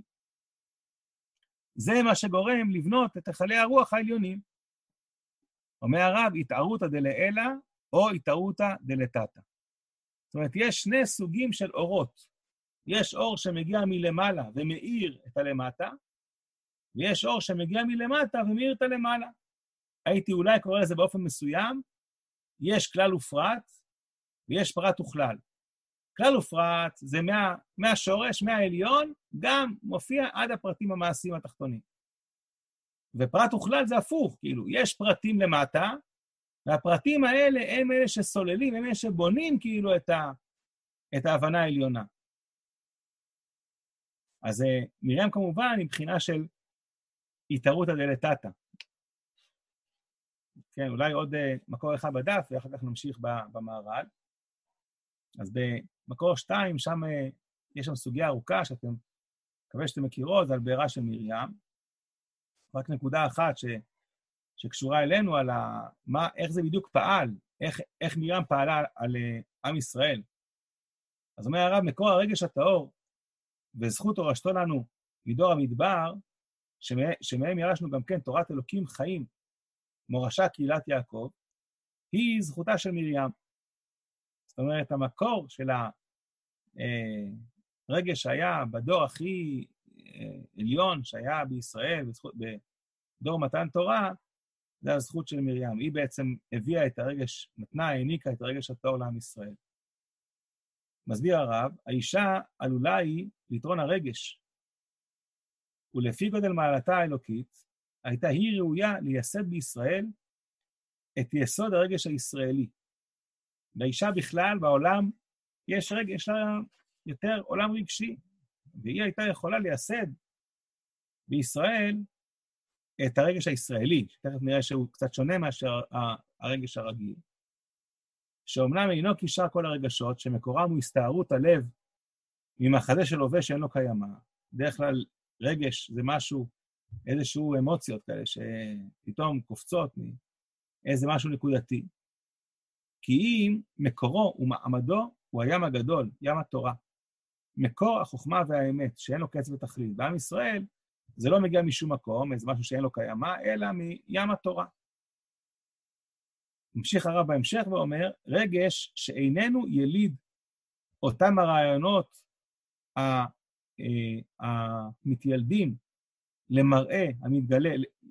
זה מה שגורם לבנות את היכלי הרוח העליונים. אומר הרב, התערותא דלעילא או התערותא דלתתא. זאת אומרת, יש שני סוגים של אורות. יש אור שמגיע מלמעלה ומאיר את הלמטה, ויש אור שמגיע מלמטה ומאיר את הלמעלה. הייתי אולי קורא לזה באופן מסוים, יש כלל ופרט, ויש פרט וכלל. כלל ופרט זה מה, מהשורש, מהעליון, גם מופיע עד הפרטים המעשיים התחתונים. ופרט וכלל זה הפוך, כאילו, יש פרטים למטה, והפרטים האלה הם אלה שסוללים, הם אלה שבונים כאילו את, ה, את ההבנה העליונה. אז מרים כמובן עם בחינה של התערותא דלתתא. כן, אולי עוד מקור אחד בדף, ואחר כך נמשיך במהר"ל. אז במקור שתיים, שם יש שם סוגיה ארוכה, שאתם, מקווה שאתם מכירו, זה על בעירה של מרים. רק נקודה אחת ש, שקשורה אלינו, על ה, מה, איך זה בדיוק פעל, איך, איך מרים פעלה על, על עם ישראל. אז אומר הרב, מקור הרגש הטהור, וזכות הורשתו לנו מדור המדבר, שמה, שמהם ירשנו גם כן תורת אלוקים חיים, מורשה קהילת יעקב, היא זכותה של מרים. זאת אומרת, המקור של הרגש שהיה בדור הכי עליון שהיה בישראל, בזכות, בדור מתן תורה, זה הזכות של מרים. היא בעצם הביאה את הרגש, נתנה, העניקה את הרגש הטהור לעם ישראל. מסביר הרב, האישה עלולה היא ליתרון הרגש, ולפי גודל מעלתה האלוקית, הייתה היא ראויה לייסד בישראל את יסוד הרגש הישראלי. לאישה בכלל, בעולם, יש רגש, יש לה יותר עולם רגשי, והיא הייתה יכולה לייסד בישראל את הרגש הישראלי, שתכף נראה שהוא קצת שונה מאשר הרגש הרגיל, שאומנם אינו קישר כל הרגשות, שמקורם הוא הסתערות הלב ממחזה של הווה שאין לו קיימה. בדרך כלל רגש זה משהו, איזשהו אמוציות כאלה, שפתאום קופצות מאיזה משהו נקודתי. כי אם מקורו ומעמדו הוא הים הגדול, ים התורה. מקור החוכמה והאמת, שאין לו קץ ותכלית. בעם ישראל זה לא מגיע משום מקום, איזה משהו שאין לו קיימה, אלא מים התורה. ממשיך הרב בהמשך ואומר, רגש שאיננו יליד אותם הרעיונות המתיילדים למראה המתגלה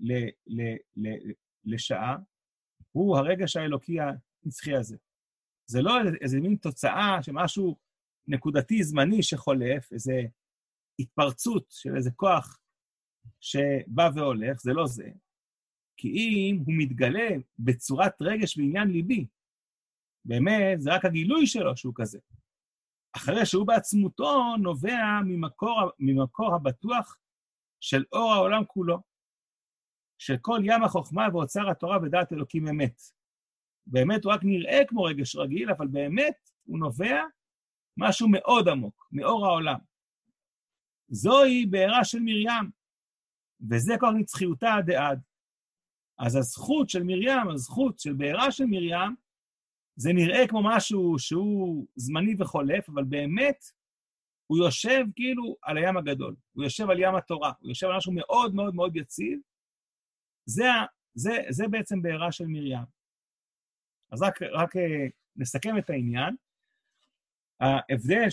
לשעה, הוא הרגש האלוקי הנצחי הזה. זה לא איזה מין תוצאה שמשהו נקודתי זמני שחולף, איזה התפרצות של איזה כוח שבא והולך, זה לא זה. כי אם הוא מתגלה בצורת רגש בעניין ליבי, באמת זה רק הגילוי שלו שהוא כזה. אחרי שהוא בעצמותו נובע ממקור, ממקור הבטוח של אור העולם כולו, של כל ים החוכמה ואוצר התורה ודעת אלוקים אמת. באמת הוא רק נראה כמו רגש רגיל, אבל באמת הוא נובע משהו מאוד עמוק, מאור העולם. זוהי בעירה של מרים, וזה כל נצחיותה דעד. אז הזכות של מרים, הזכות של בעירה של מרים, זה נראה כמו משהו שהוא זמני וחולף, אבל באמת הוא יושב כאילו על הים הגדול, הוא יושב על ים התורה, הוא יושב על משהו מאוד מאוד מאוד יציב, זה, זה, זה בעצם בעירה של מרים. אז רק, רק נסכם את העניין. ההבדל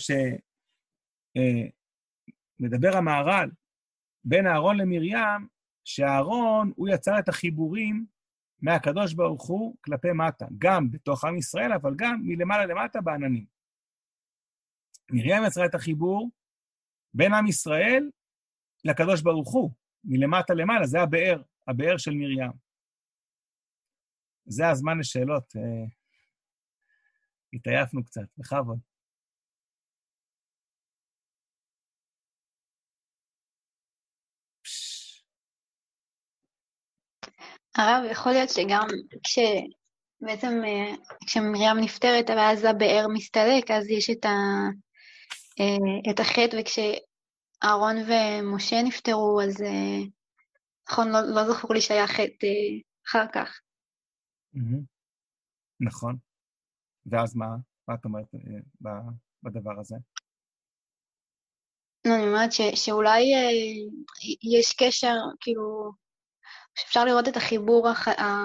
שמדבר המהר"ל בין אהרון למרים, שהאהרון הוא יצר את החיבורים מהקדוש ברוך הוא כלפי מטה, גם בתוך עם ישראל, אבל גם מלמעלה למטה בעננים. מרים יצרה את החיבור בין עם ישראל לקדוש ברוך הוא, מלמטה למעלה, זה הבאר, הבאר של מרים. זה הזמן לשאלות. התעייפנו קצת, בכבוד. הרב, יכול להיות שגם כש... בעצם כשמרים נפטרת, ואז הבאר מסתלק, אז יש את, ה... את החטא, וכשאהרון ומשה נפטרו, אז נכון, לא, לא זכור לי שהיה חטא אחר כך. נכון. ואז מה? מה את אומרת בדבר הזה? לא, אני אומרת ש... שאולי יש קשר, כאילו, שאפשר לראות את החיבור הח...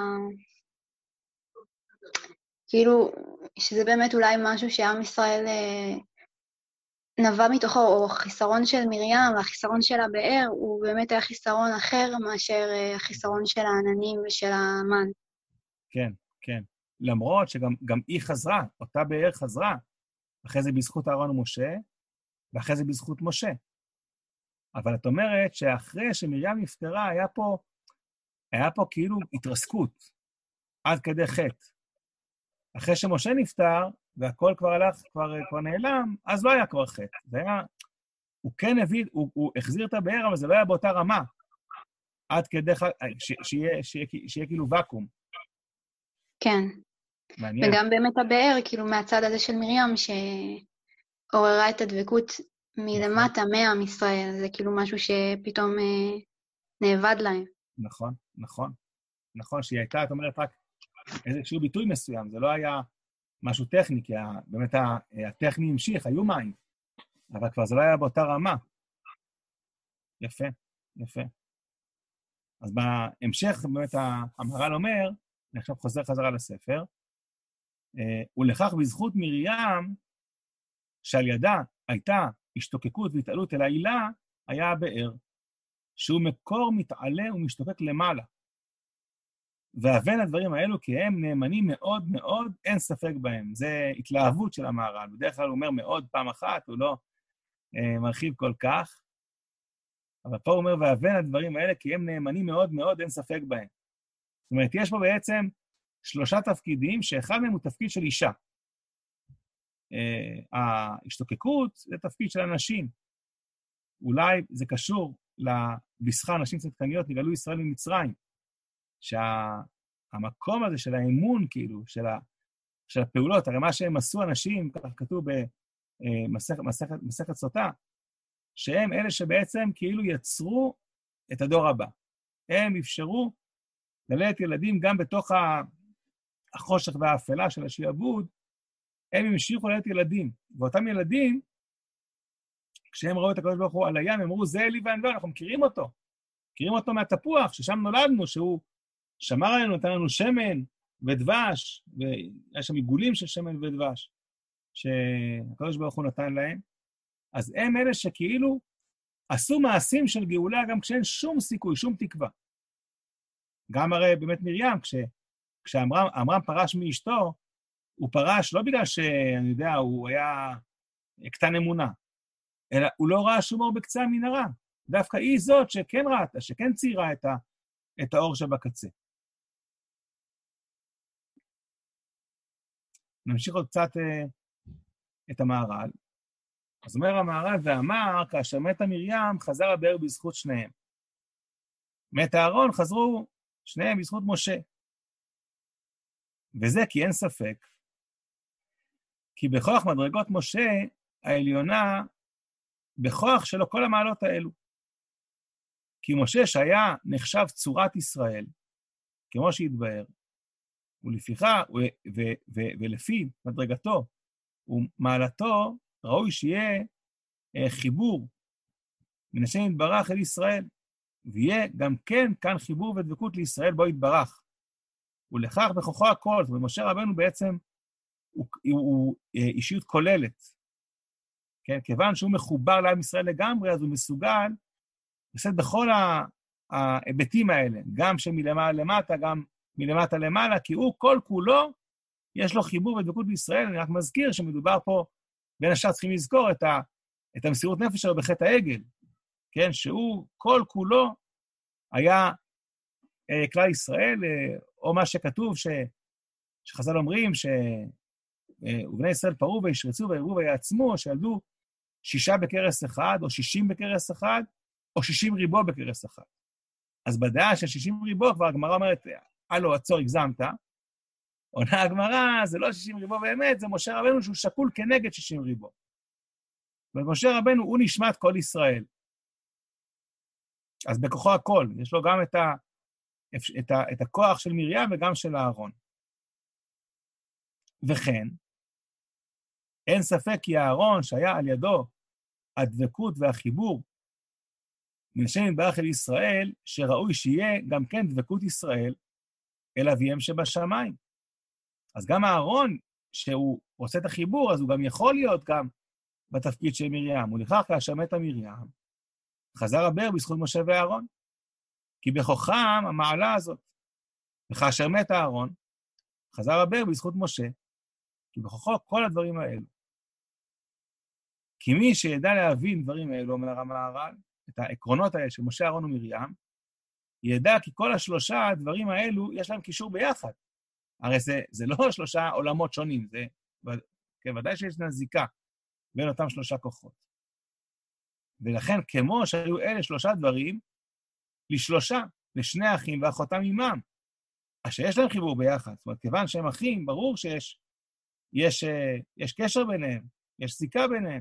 כאילו, שזה באמת אולי משהו שעם ישראל אה, נבע מתוכו, או חיסרון של מרים, והחיסרון של הבאר, הוא באמת היה חיסרון אחר מאשר אה, החיסרון של העננים ושל המן. כן, כן. למרות שגם גם היא חזרה, אותה באר חזרה, אחרי זה בזכות אהרון ומשה, ואחרי זה בזכות משה. אבל את אומרת שאחרי שמרים נפטרה, היה פה, היה פה כאילו התרסקות, עד כדי חטא. אחרי שמשה נפטר, והכל כבר הלך, כבר, כבר נעלם, אז לא היה כבר חטא. זה היה, הוא כן הביא, הוא, הוא החזיר את הבאר, אבל זה לא היה באותה רמה. עד כדי, ש, שיהיה, שיהיה, שיהיה כאילו ואקום. כן. מעניין. וגם באמת הבאר, כאילו מהצד הזה של מרים, שעוררה את הדבקות מלמטה, מעם ישראל, זה כאילו משהו שפתאום אה, נאבד להם. נכון, נכון. נכון, שהיא הייתה, את אומרת, רק איזשהו ביטוי מסוים, זה לא היה משהו טכני, כי באמת הטכני המשיך, היו מים, אבל כבר זה לא היה באותה רמה. יפה, יפה. אז בהמשך, באמת המהר"ל אומר, אני עכשיו חוזר חזרה לספר, ולכך בזכות מרים, שעל ידה הייתה השתוקקות והתעלות אל העילה, היה הבאר, שהוא מקור מתעלה ומשתוקק למעלה. והבן הדברים האלו, כי הם נאמנים מאוד מאוד, אין ספק בהם. זה התלהבות של המהר"ל. בדרך כלל הוא אומר מאוד פעם אחת, הוא לא אה, מרחיב כל כך. אבל פה הוא אומר, והבן הדברים האלה, כי הם נאמנים מאוד מאוד, אין ספק בהם. זאת אומרת, יש פה בעצם שלושה תפקידים, שאחד מהם הוא תפקיד של אישה. אה, ההשתוקקות זה תפקיד של אנשים. אולי זה קשור לבשחה נשים צדקניות, נגאלו ישראל ממצרים. שהמקום הזה של האמון, כאילו, של, ה, של הפעולות, הרי מה שהם עשו אנשים, כך כתוב במסכת סוטה, שהם אלה שבעצם כאילו יצרו את הדור הבא. הם אפשרו ללדת ילדים גם בתוך החושך והאפלה של השעבוד, הם המשיכו ללדת ילדים. ואותם ילדים, כשהם ראו את הקדוש ברוך הוא על הים, הם אמרו, זה אלי ואני לא, אנחנו מכירים אותו. מכירים אותו מהתפוח, ששם נולדנו, שהוא שמר עלינו, נתן לנו שמן ודבש, ויש שם עיגולים של שמן ודבש, שהקדוש ברוך הוא נתן להם. אז הם אלה שכאילו עשו מעשים של גאולה, גם כשאין שום סיכוי, שום תקווה. גם הרי באמת מרים, כש, כשאמרם פרש מאשתו, הוא פרש לא בגלל שאני יודע, הוא היה קטן אמונה, אלא הוא לא ראה שום אור בקצה המנהרה. דווקא היא זאת שכן ראתה, שכן ציירה את, ה, את האור שבקצה. נמשיך עוד קצת uh, את המהר"ל. אז אומר המהר"ל, ואמר, כאשר מתה מרים, חזר הבאר בזכות שניהם. מת אהרון, חזרו שניהם בזכות משה. וזה כי אין ספק, כי בכוח מדרגות משה העליונה בכוח שלו כל המעלות האלו. כי משה שהיה נחשב צורת ישראל, כמו שהתבאר, ולפיכה, ו, ו, ו, ולפי מדרגתו ומעלתו, ראוי שיהיה אה, חיבור מן השם יתברך אל ישראל, ויהיה גם כן כאן חיבור ודבקות לישראל בו יתברך. ולכך בכוחו הכל, זאת אומרת, משה רבנו בעצם הוא, הוא, הוא אישיות כוללת. כן? כיוון שהוא מחובר לעם ישראל לגמרי, אז הוא מסוגל לשאת בכל ההיבטים האלה, גם שמלמעלה למטה, גם מלמטה למעלה, כי הוא כל כולו, יש לו חיבור ודבקות בישראל. אני רק מזכיר שמדובר פה, בין השאר צריכים לזכור את, ה, את המסירות נפש שלו בחטא העגל, כן? שהוא כל כולו היה אה, כלל ישראל, אה, או מה שכתוב, ש, שחז"ל אומרים, ש... ובני ישראל פרו וישרצו ויראו ויעצמו, או שילדו שישה בקרס אחד, או שישים בקרס אחד, או שישים ריבו בקרס אחד. אז בדעה של שישים ריבו, כבר הגמרא אומרת, הלו, עצור, הגזמת. עונה הגמרא, זה לא שישים ריבו באמת, זה משה רבנו שהוא שקול כנגד שישים ריבו. ומשה רבנו הוא נשמת כל ישראל. אז בכוחו הכל, יש לו גם את, ה, את, ה, את הכוח של מרים וגם של אהרון. וכן, אין ספק כי אהרון שהיה על ידו הדבקות והחיבור מן השם יתברך אל ישראל, שראוי שיהיה גם כן דבקות ישראל אל אביהם שבשמיים. אז גם אהרון, שהוא עושה את החיבור, אז הוא גם יכול להיות גם בתפקיד של מרים. ולכך כאשר מתה מרים, חזר הבר בזכות משה ואהרון, כי בכוחם המעלה הזאת. וכאשר מת אהרון, חזר הבר בזכות משה, כי בכוחו כל הדברים האלו. כי מי שידע להבין דברים האלו, אומר המהר"ל, את העקרונות האלה של משה, אהרון ומרים, ידע כי כל השלושה הדברים האלו, יש להם קישור ביחד. הרי זה, זה לא שלושה עולמות שונים, זה כוודאי שיש נזיקה בין אותם שלושה כוחות. ולכן, כמו שהיו אלה שלושה דברים, לשלושה, לשני אחים ואחותם עמם, אשר יש להם חיבור ביחד. זאת אומרת, כיוון שהם אחים, ברור שיש יש, יש קשר ביניהם, יש זיקה ביניהם.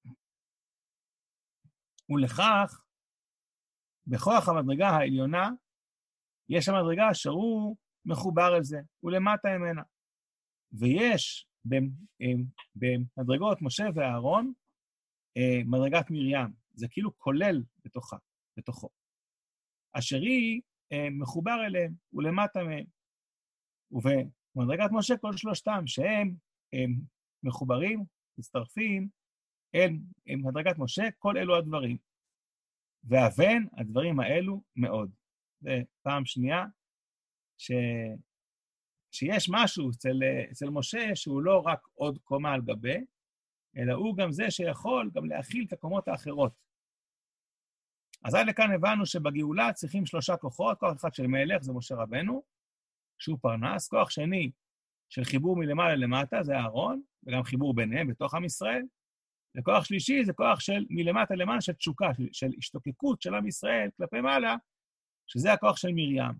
ולכך, בכוח המדרגה העליונה, יש המדרגה אשר הוא מחובר אל זה, ולמטה ממנה. ויש במדרגות משה ואהרון, מדרגת מרים, זה כאילו כולל בתוכה, בתוכו. אשר היא מחובר אליהם, ולמטה מהם. ובמדרגת משה כל שלושתם, שהם הם מחוברים, מצטרפים, אל מדרגת משה, כל אלו הדברים. ואבן הדברים האלו מאוד. זה פעם שנייה, ש... שיש משהו אצל, אצל משה שהוא לא רק עוד קומה על גבי, אלא הוא גם זה שיכול גם להכיל את הקומות האחרות. אז עד לכאן הבנו שבגאולה צריכים שלושה כוחות, כוח אחד של מלך, זה משה רבנו, שהוא פרנס, כוח שני של חיבור מלמעלה למטה, זה אהרון, וגם חיבור ביניהם בתוך עם ישראל, וכוח שלישי זה כוח של מלמטה למעלה של תשוקה, של, של השתוקקות של עם ישראל כלפי מעלה, שזה הכוח של מרים.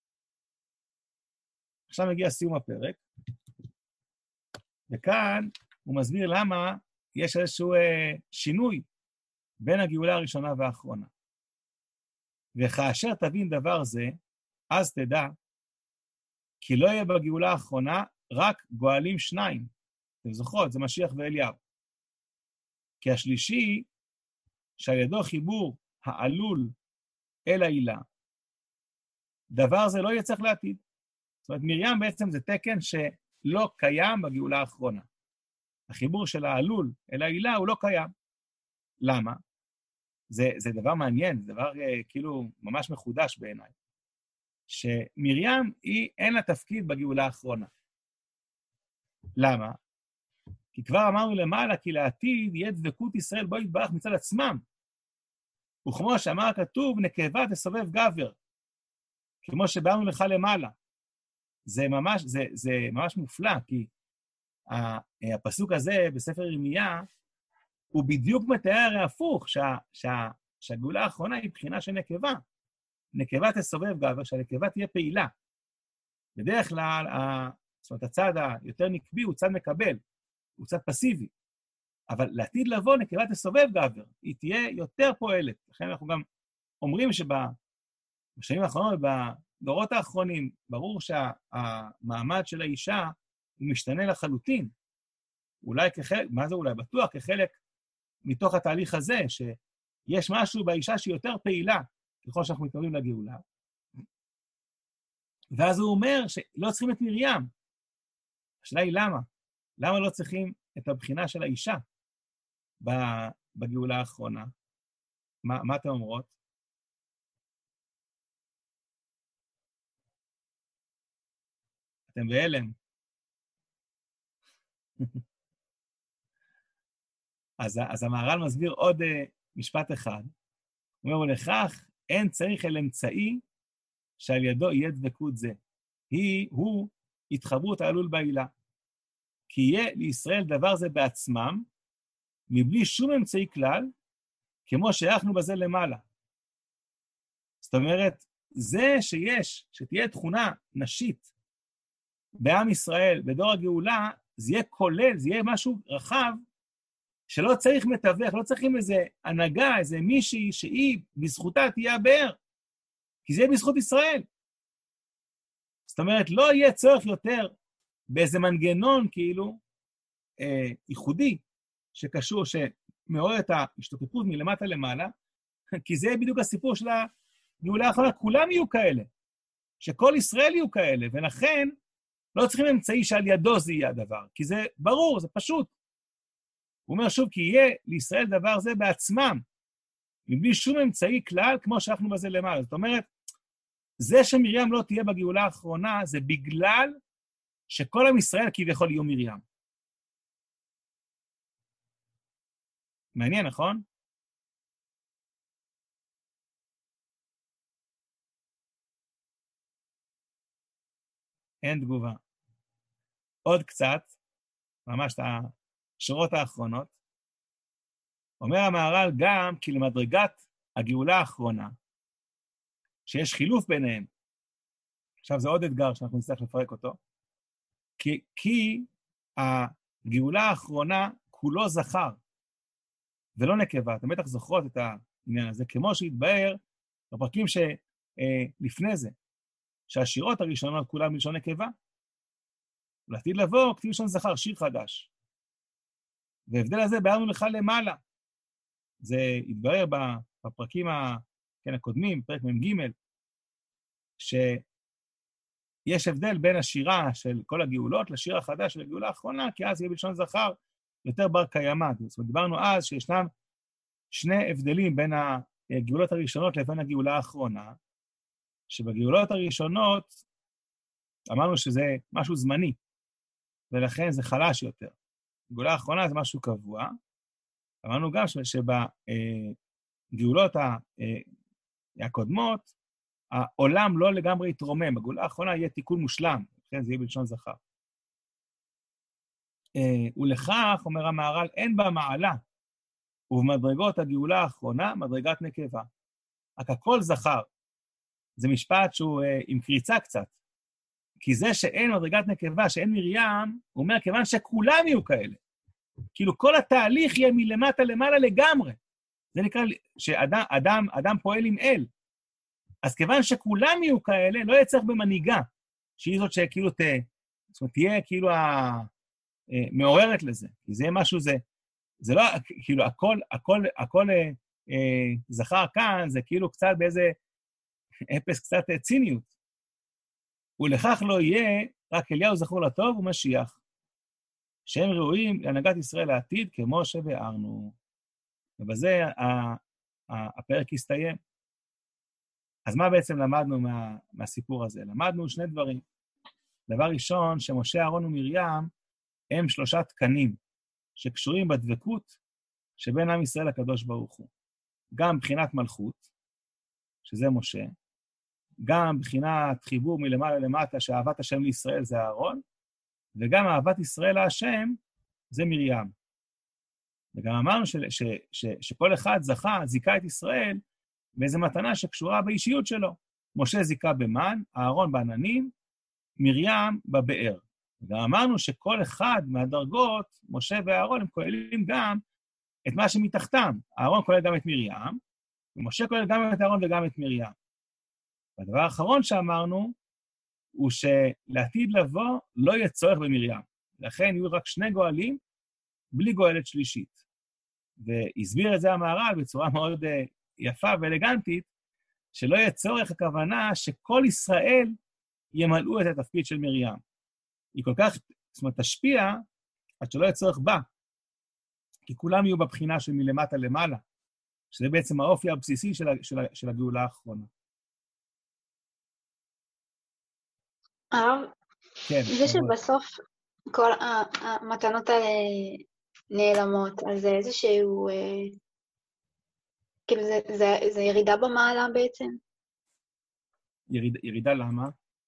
עכשיו מגיע סיום הפרק, וכאן הוא מסביר למה יש איזשהו אה, שינוי בין הגאולה הראשונה והאחרונה. וכאשר תבין דבר זה, אז תדע, כי לא יהיה בגאולה האחרונה רק גואלים שניים. אתם זוכרות, זה משיח ואליהו. כי השלישי, שעל ידו חיבור העלול אל העילה, דבר זה לא יהיה צריך לעתיד. זאת אומרת, מרים בעצם זה תקן שלא קיים בגאולה האחרונה. החיבור של העלול אל העילה הוא לא קיים. למה? זה, זה דבר מעניין, זה דבר uh, כאילו ממש מחודש בעיניי. שמרים היא אין לה תפקיד בגאולה האחרונה. למה? כי כבר אמרנו למעלה, כי לעתיד יהיה דבקות ישראל בו יתברך מצד עצמם. וכמו שאמר הכתוב, נקבה תסובב גבר. כמו שבאנו לך למעלה. זה ממש, זה, זה ממש מופלא, כי הפסוק הזה בספר ירמיה, הוא בדיוק מתאר הרי הפוך, שה, שה, שהגאולה האחרונה היא בחינה של נקבה. נקבה תסובב גבר, שהנקבה תהיה פעילה. בדרך כלל, זאת אומרת, הצד היותר נקבי הוא צד מקבל, הוא צד פסיבי. אבל לעתיד לבוא נקבה תסובב גבר, היא תהיה יותר פועלת. לכן אנחנו גם אומרים שבשנים האחרונות, בדורות האחרונים, ברור שהמעמד של האישה הוא משתנה לחלוטין. אולי כחלק, מה זה אולי? בטוח כחלק מתוך התהליך הזה, שיש משהו באישה שהיא יותר פעילה, ככל שאנחנו מתקרבים לגאולה. ואז הוא אומר שלא צריכים את מרים. השאלה היא למה? למה לא צריכים את הבחינה של האישה בגאולה האחרונה? מה, מה אתם אומרות? אתם בהלם. אז, אז המהר"ל מסביר עוד uh, משפט אחד. הוא אומר, ולכך אין צריך אל אמצעי שעל ידו יהיה דבקות זה. היא, הוא, התחברות העלול בעילה. כי יהיה לישראל דבר זה בעצמם, מבלי שום אמצעי כלל, כמו שהלכנו בזה למעלה. זאת אומרת, זה שיש, שתהיה תכונה נשית בעם ישראל, בדור הגאולה, זה יהיה כולל, זה יהיה משהו רחב, שלא צריך מתווך, לא צריכים איזה הנהגה, איזה מישהי שהיא בזכותה תהיה הבאר, כי זה יהיה בזכות ישראל. זאת אומרת, לא יהיה צורך יותר באיזה מנגנון כאילו אה, ייחודי, שקשור, שמעורר את ההשתוקקות מלמטה למעלה, כי זה בדיוק הסיפור של הגאולה האחרונה, כולם יהיו כאלה, שכל ישראל יהיו כאלה, ולכן לא צריכים אמצעי שעל ידו זה יהיה הדבר, כי זה ברור, זה פשוט. הוא אומר שוב, כי יהיה לישראל דבר זה בעצמם, מבלי שום אמצעי כלל, כמו שאנחנו בזה למעלה. זאת אומרת, זה שמרים לא תהיה בגאולה האחרונה, זה בגלל שכל עם ישראל כביכול יהיו מרים. מעניין, נכון? אין תגובה. עוד קצת, ממש את השורות האחרונות, אומר המהר"ל גם כי למדרגת הגאולה האחרונה, שיש חילוף ביניהם, עכשיו זה עוד אתגר שאנחנו נצטרך לפרק אותו, כי, כי הגאולה האחרונה כולו זכר, ולא נקבה. אתם בטח זוכרות את העניין הזה, כמו שהתבאר בפרקים שלפני זה, שהשירות הראשונות כולם מלשון נקבה, ולעתיד לבוא, כתיב לשון זכר, שיר חדש. והבדל הזה בארנו לך למעלה. זה התברר בפרקים כן, הקודמים, פרק מ"ג, שיש הבדל בין השירה של כל הגאולות לשיר החדש של הגאולה האחרונה, כי אז יהיה בלשון זכר יותר בר קיימא. זאת אומרת, דיברנו אז שישנם שני הבדלים בין הגאולות הראשונות לבין הגאולה האחרונה, שבגאולות הראשונות אמרנו שזה משהו זמני, ולכן זה חלש יותר. בגאולה האחרונה זה משהו קבוע. אמרנו גם שבגאולות הקודמות, העולם לא לגמרי יתרומם. בגאולה האחרונה יהיה תיקון מושלם, לכן זה יהיה בלשון זכר. ולכך, אומר המהר"ל, אין בה מעלה, ובמדרגות הגאולה האחרונה, מדרגת נקבה. רק הכל זכר. זה משפט שהוא עם קריצה קצת. כי זה שאין מדרגת נקבה, שאין מרים, הוא אומר, כיוון שכולם יהיו כאלה. כאילו כל התהליך יהיה מלמטה למעלה לגמרי. זה נקרא שאדם אדם, אדם פועל עם אל. אז כיוון שכולם יהיו כאלה, לא יהיה צריך במנהיגה, שהיא זאת שכאילו ת... זאת אומרת, תהיה כאילו המעוררת לזה. כי זה משהו, זה, זה לא, כאילו הכל, הכל, הכל אה, אה, זכר כאן, זה כאילו קצת באיזה אפס, קצת ציניות. ולכך לא יהיה רק אליהו זכור לטוב ומשיח, שהם ראויים להנהגת ישראל לעתיד כמו שבארנו. ובזה הפרק יסתיים. אז מה בעצם למדנו מה, מהסיפור הזה? למדנו שני דברים. דבר ראשון, שמשה, אהרון ומרים הם שלושה תקנים שקשורים בדבקות שבין עם ישראל לקדוש ברוך הוא. גם בחינת מלכות, שזה משה, גם בחינת חיבור מלמעלה למטה, שאהבת השם לישראל זה אהרון, וגם אהבת ישראל להשם זה מרים. וגם אמרנו ש, ש, ש, שכל אחד זכה, זיקה את ישראל, באיזו מתנה שקשורה באישיות שלו. משה זיקה במן, אהרון בעננים, מרים בבאר. וגם אמרנו שכל אחד מהדרגות, משה ואהרון, הם כוללים גם את מה שמתחתם. אהרון כולל גם את מרים, ומשה כולל גם את אהרון וגם את מרים. והדבר האחרון שאמרנו, הוא שלעתיד לבוא לא יהיה צורך במרים. לכן יהיו רק שני גואלים, בלי גואלת שלישית. והסביר את זה המהר"ל בצורה מאוד uh, יפה ואלגנטית, שלא יהיה צורך הכוונה שכל ישראל ימלאו את התפקיד של מרים. היא כל כך, זאת אומרת, תשפיע, עד שלא יהיה צורך בה. כי כולם יהיו בבחינה של מלמטה למעלה, שזה בעצם האופי הבסיסי של, של, של הגאולה האחרונה. הרב, כן, זה שבסוף כל המתנות האלה נעלמות, אז זה איזשהו, אה, כאילו זה, זה, זה ירידה במעלה בעצם? יריד, ירידה למה?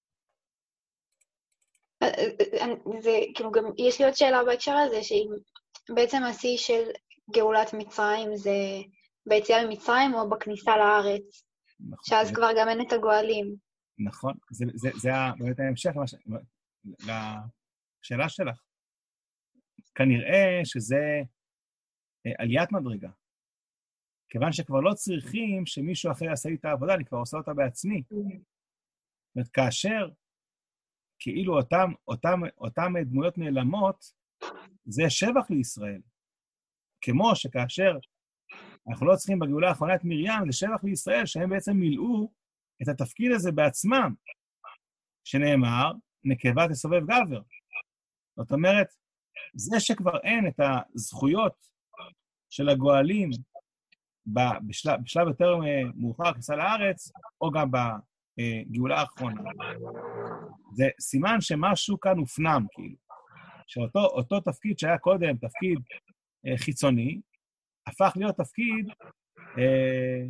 זה, כאילו גם, יש לי עוד שאלה בהקשר הזה, שבעצם השיא של גאולת מצרים זה ביציאה ממצרים או בכניסה לארץ, נכון, שאז זה... כבר גם אין את הגואלים. נכון, זה, זה, זה באמת ההמשך לש... לשאלה שלך. כנראה שזה עליית מדרגה. כיוון שכבר לא צריכים שמישהו אחר יעשה לי את העבודה, אני כבר עושה אותה בעצמי. זאת אומרת, כאשר כאילו אותם, אותם, אותם דמויות נעלמות, זה שבח לישראל. כמו שכאשר אנחנו לא צריכים בגאולה האחרונה את מרים, זה שבח לישראל שהם בעצם מילאו את התפקיד הזה בעצמם, שנאמר, נקבה תסובב גבר. זאת אומרת, זה שכבר אין את הזכויות של הגואלים בשלב, בשלב יותר מאוחר כניסה לארץ, או גם בגאולה האחרונה. זה סימן שמשהו כאן הופנם, כאילו. שאותו אותו תפקיד שהיה קודם, תפקיד אה, חיצוני, הפך להיות תפקיד אה,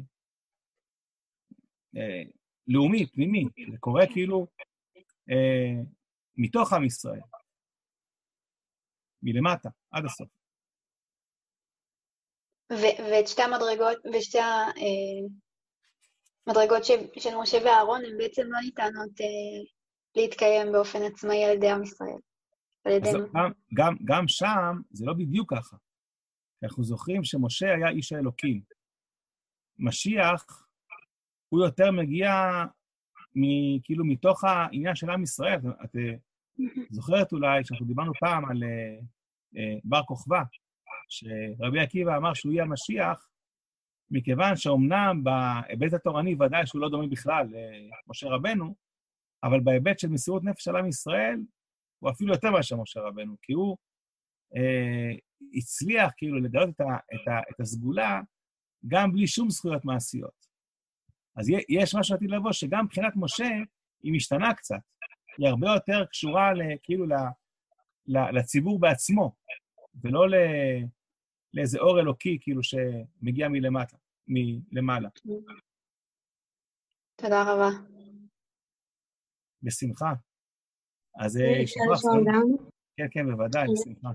אה, לאומי, פנימי. זה קורה כאילו אה, מתוך עם ישראל. מלמטה, עד הסוף. ו- ואת שתי המדרגות, ושתי המדרגות ש- של משה ואהרון, הן בעצם לא ניתנות אה, להתקיים באופן עצמאי על ידי עם ישראל. על ידי... גם, גם, גם שם זה לא בדיוק ככה. אנחנו זוכרים שמשה היה איש האלוקים. משיח הוא יותר מגיע מ- כאילו מתוך העניין של עם ישראל. את זוכרת אולי שאנחנו דיברנו פעם על uh, uh, בר כוכבא, שרבי עקיבא אמר שהוא יהיה המשיח, מכיוון שאומנם בהיבט התורני ודאי שהוא לא דומה בכלל למשה רבנו, אבל בהיבט של מסירות נפש על עם ישראל, הוא אפילו יותר מאשר משה רבנו, כי הוא uh, הצליח כאילו לגלות את, ה, את, ה, את הסגולה גם בלי שום זכויות מעשיות. אז יש משהו עתיד לבוא שגם מבחינת משה היא משתנה קצת. היא הרבה יותר קשורה כאילו לציבור בעצמו, ולא לאיזה אור אלוקי כאילו שמגיע מלמטה, מלמעלה. תודה רבה. בשמחה. אז אפשר לשאול גם? כן, כן, בוודאי, בשמחה.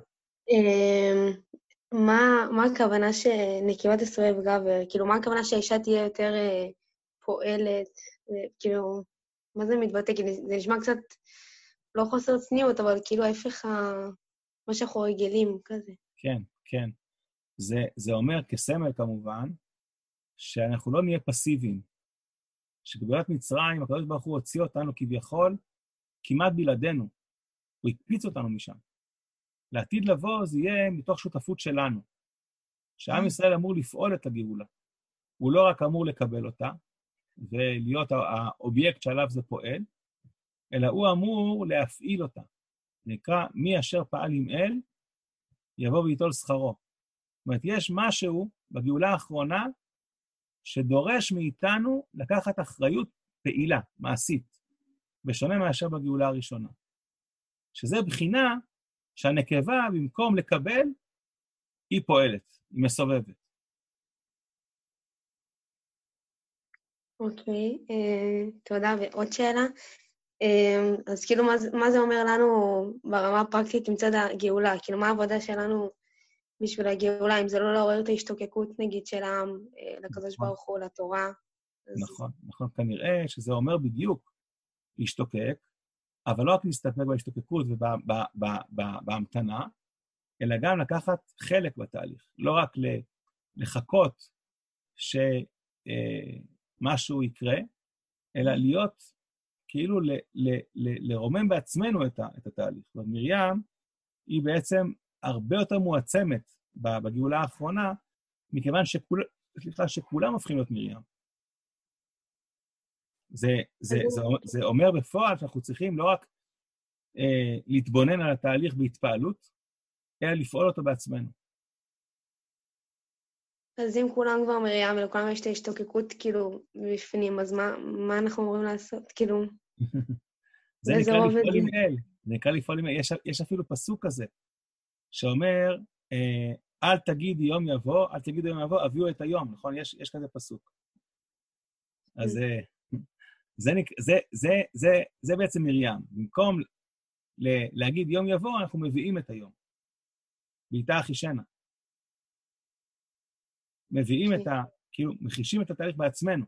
מה הכוונה שנקבת תסובב גבר? כאילו, מה הכוונה שהאישה תהיה יותר פועלת? כאילו, מה זה מתבטא? כי זה נשמע קצת לא חוסר צניעות, אבל כאילו ההפך מה שאנחנו רגילים כזה. כן, כן. זה, זה אומר כסמל כמובן, שאנחנו לא נהיה פסיביים. שגאולת מצרים, הקדוש ברוך הוא הוציא אותנו כביכול, כמעט בלעדינו. הוא הקפיץ אותנו משם. לעתיד לבוא זה יהיה מתוך שותפות שלנו. שעם ישראל אמור לפעול את הגאולה. הוא לא רק אמור לקבל אותה, ולהיות האובייקט שעליו זה פועל, אלא הוא אמור להפעיל אותה. נקרא, מי אשר פעל עם אל, יבוא ויטול שכרו. זאת אומרת, יש משהו בגאולה האחרונה, שדורש מאיתנו לקחת אחריות פעילה, מעשית, בשונה מאשר בגאולה הראשונה. שזה בחינה שהנקבה, במקום לקבל, היא פועלת, היא מסובבת. אוקיי, תודה. ועוד שאלה. אז כאילו, מה זה אומר לנו ברמה הפרקטית מצד הגאולה? כאילו, מה העבודה שלנו בשביל הגאולה? אם זה לא לעורר את ההשתוקקות, נגיד, של העם, לקדוש ברוך הוא, לתורה. נכון, נכון. כנראה שזה אומר בדיוק להשתוקק, אבל לא רק להסתפק בהשתוקקות ובהמתנה, אלא גם לקחת חלק בתהליך, לא רק לחכות שמשהו יקרה, אלא להיות, כאילו ל, ל, ל, לרומם בעצמנו את, ה, את התהליך. ומרים היא בעצם הרבה יותר מועצמת בגאולה האחרונה, מכיוון שכול, סליחה, שכולם הופכים להיות מרים. זה, זה, זה, זה אומר בפועל שאנחנו צריכים לא רק אה, להתבונן על התהליך בהתפעלות, אלא לפעול אותו בעצמנו. אז אם כולם כבר מרים ולכולם יש את ההשתוקקות כאילו בפנים, אז מה, מה אנחנו אמורים לעשות? כאילו... זה נקרא לפעול עם אל. זה נקרא לפעול עם אל. יש, יש אפילו פסוק כזה, שאומר, אה, אל תגידי יום יבוא, אל תגידי יום יבוא, הביאו את היום, נכון? יש, יש כזה פסוק. אז זה, זה, זה, זה, זה, זה בעצם מרים. במקום להגיד יום יבוא, אנחנו מביאים את היום. ואיתה אחישנה. מביאים את ה... כאילו, מחישים את התהליך בעצמנו.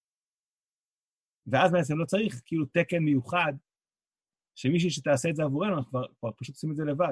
ואז בעצם לא צריך כאילו תקן מיוחד, שמישהי שתעשה את זה עבורנו, אנחנו כבר, כבר פשוט עושים את זה לבד.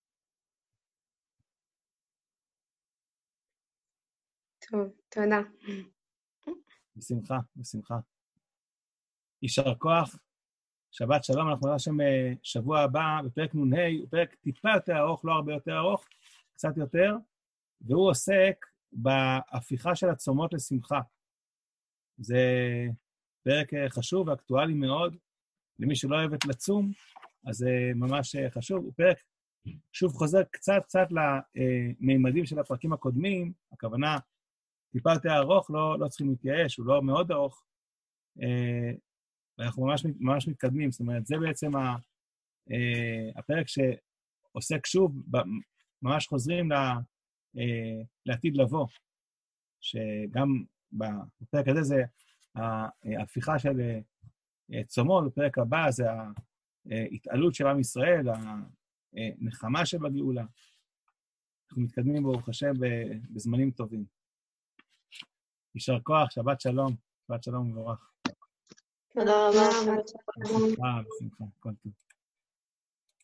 טוב, תודה. בשמחה, בשמחה. יישר כוח, שבת שלום, אנחנו נראה שם שבוע הבא, בפרק נ"ה, הוא פרק טיפה יותר ארוך, לא הרבה יותר ארוך, קצת יותר, והוא עוסק בהפיכה של הצומות לשמחה. זה פרק חשוב ואקטואלי מאוד, למי שלא אוהבת לצום, אז זה ממש חשוב. הוא פרק, שוב חוזר קצת קצת למימדים של הפרקים הקודמים, הכוונה טיפה יותר ארוך, לא, לא צריכים להתייאש, הוא לא מאוד ארוך, ואנחנו ממש, ממש מתקדמים. זאת אומרת, זה בעצם ה, הפרק שעוסק שוב, ממש חוזרים ל, לעתיד לבוא, שגם בפרק הזה זה ההפיכה של צומו, בפרק הבא זה ההתעלות של עם ישראל, הנחמה שבגאולה. אנחנו מתקדמים ברוך השם בזמנים טובים. יישר כוח, שבת שלום, שבת שלום וברך. תודה רבה. בשמחה, בשמחה, כל טוב.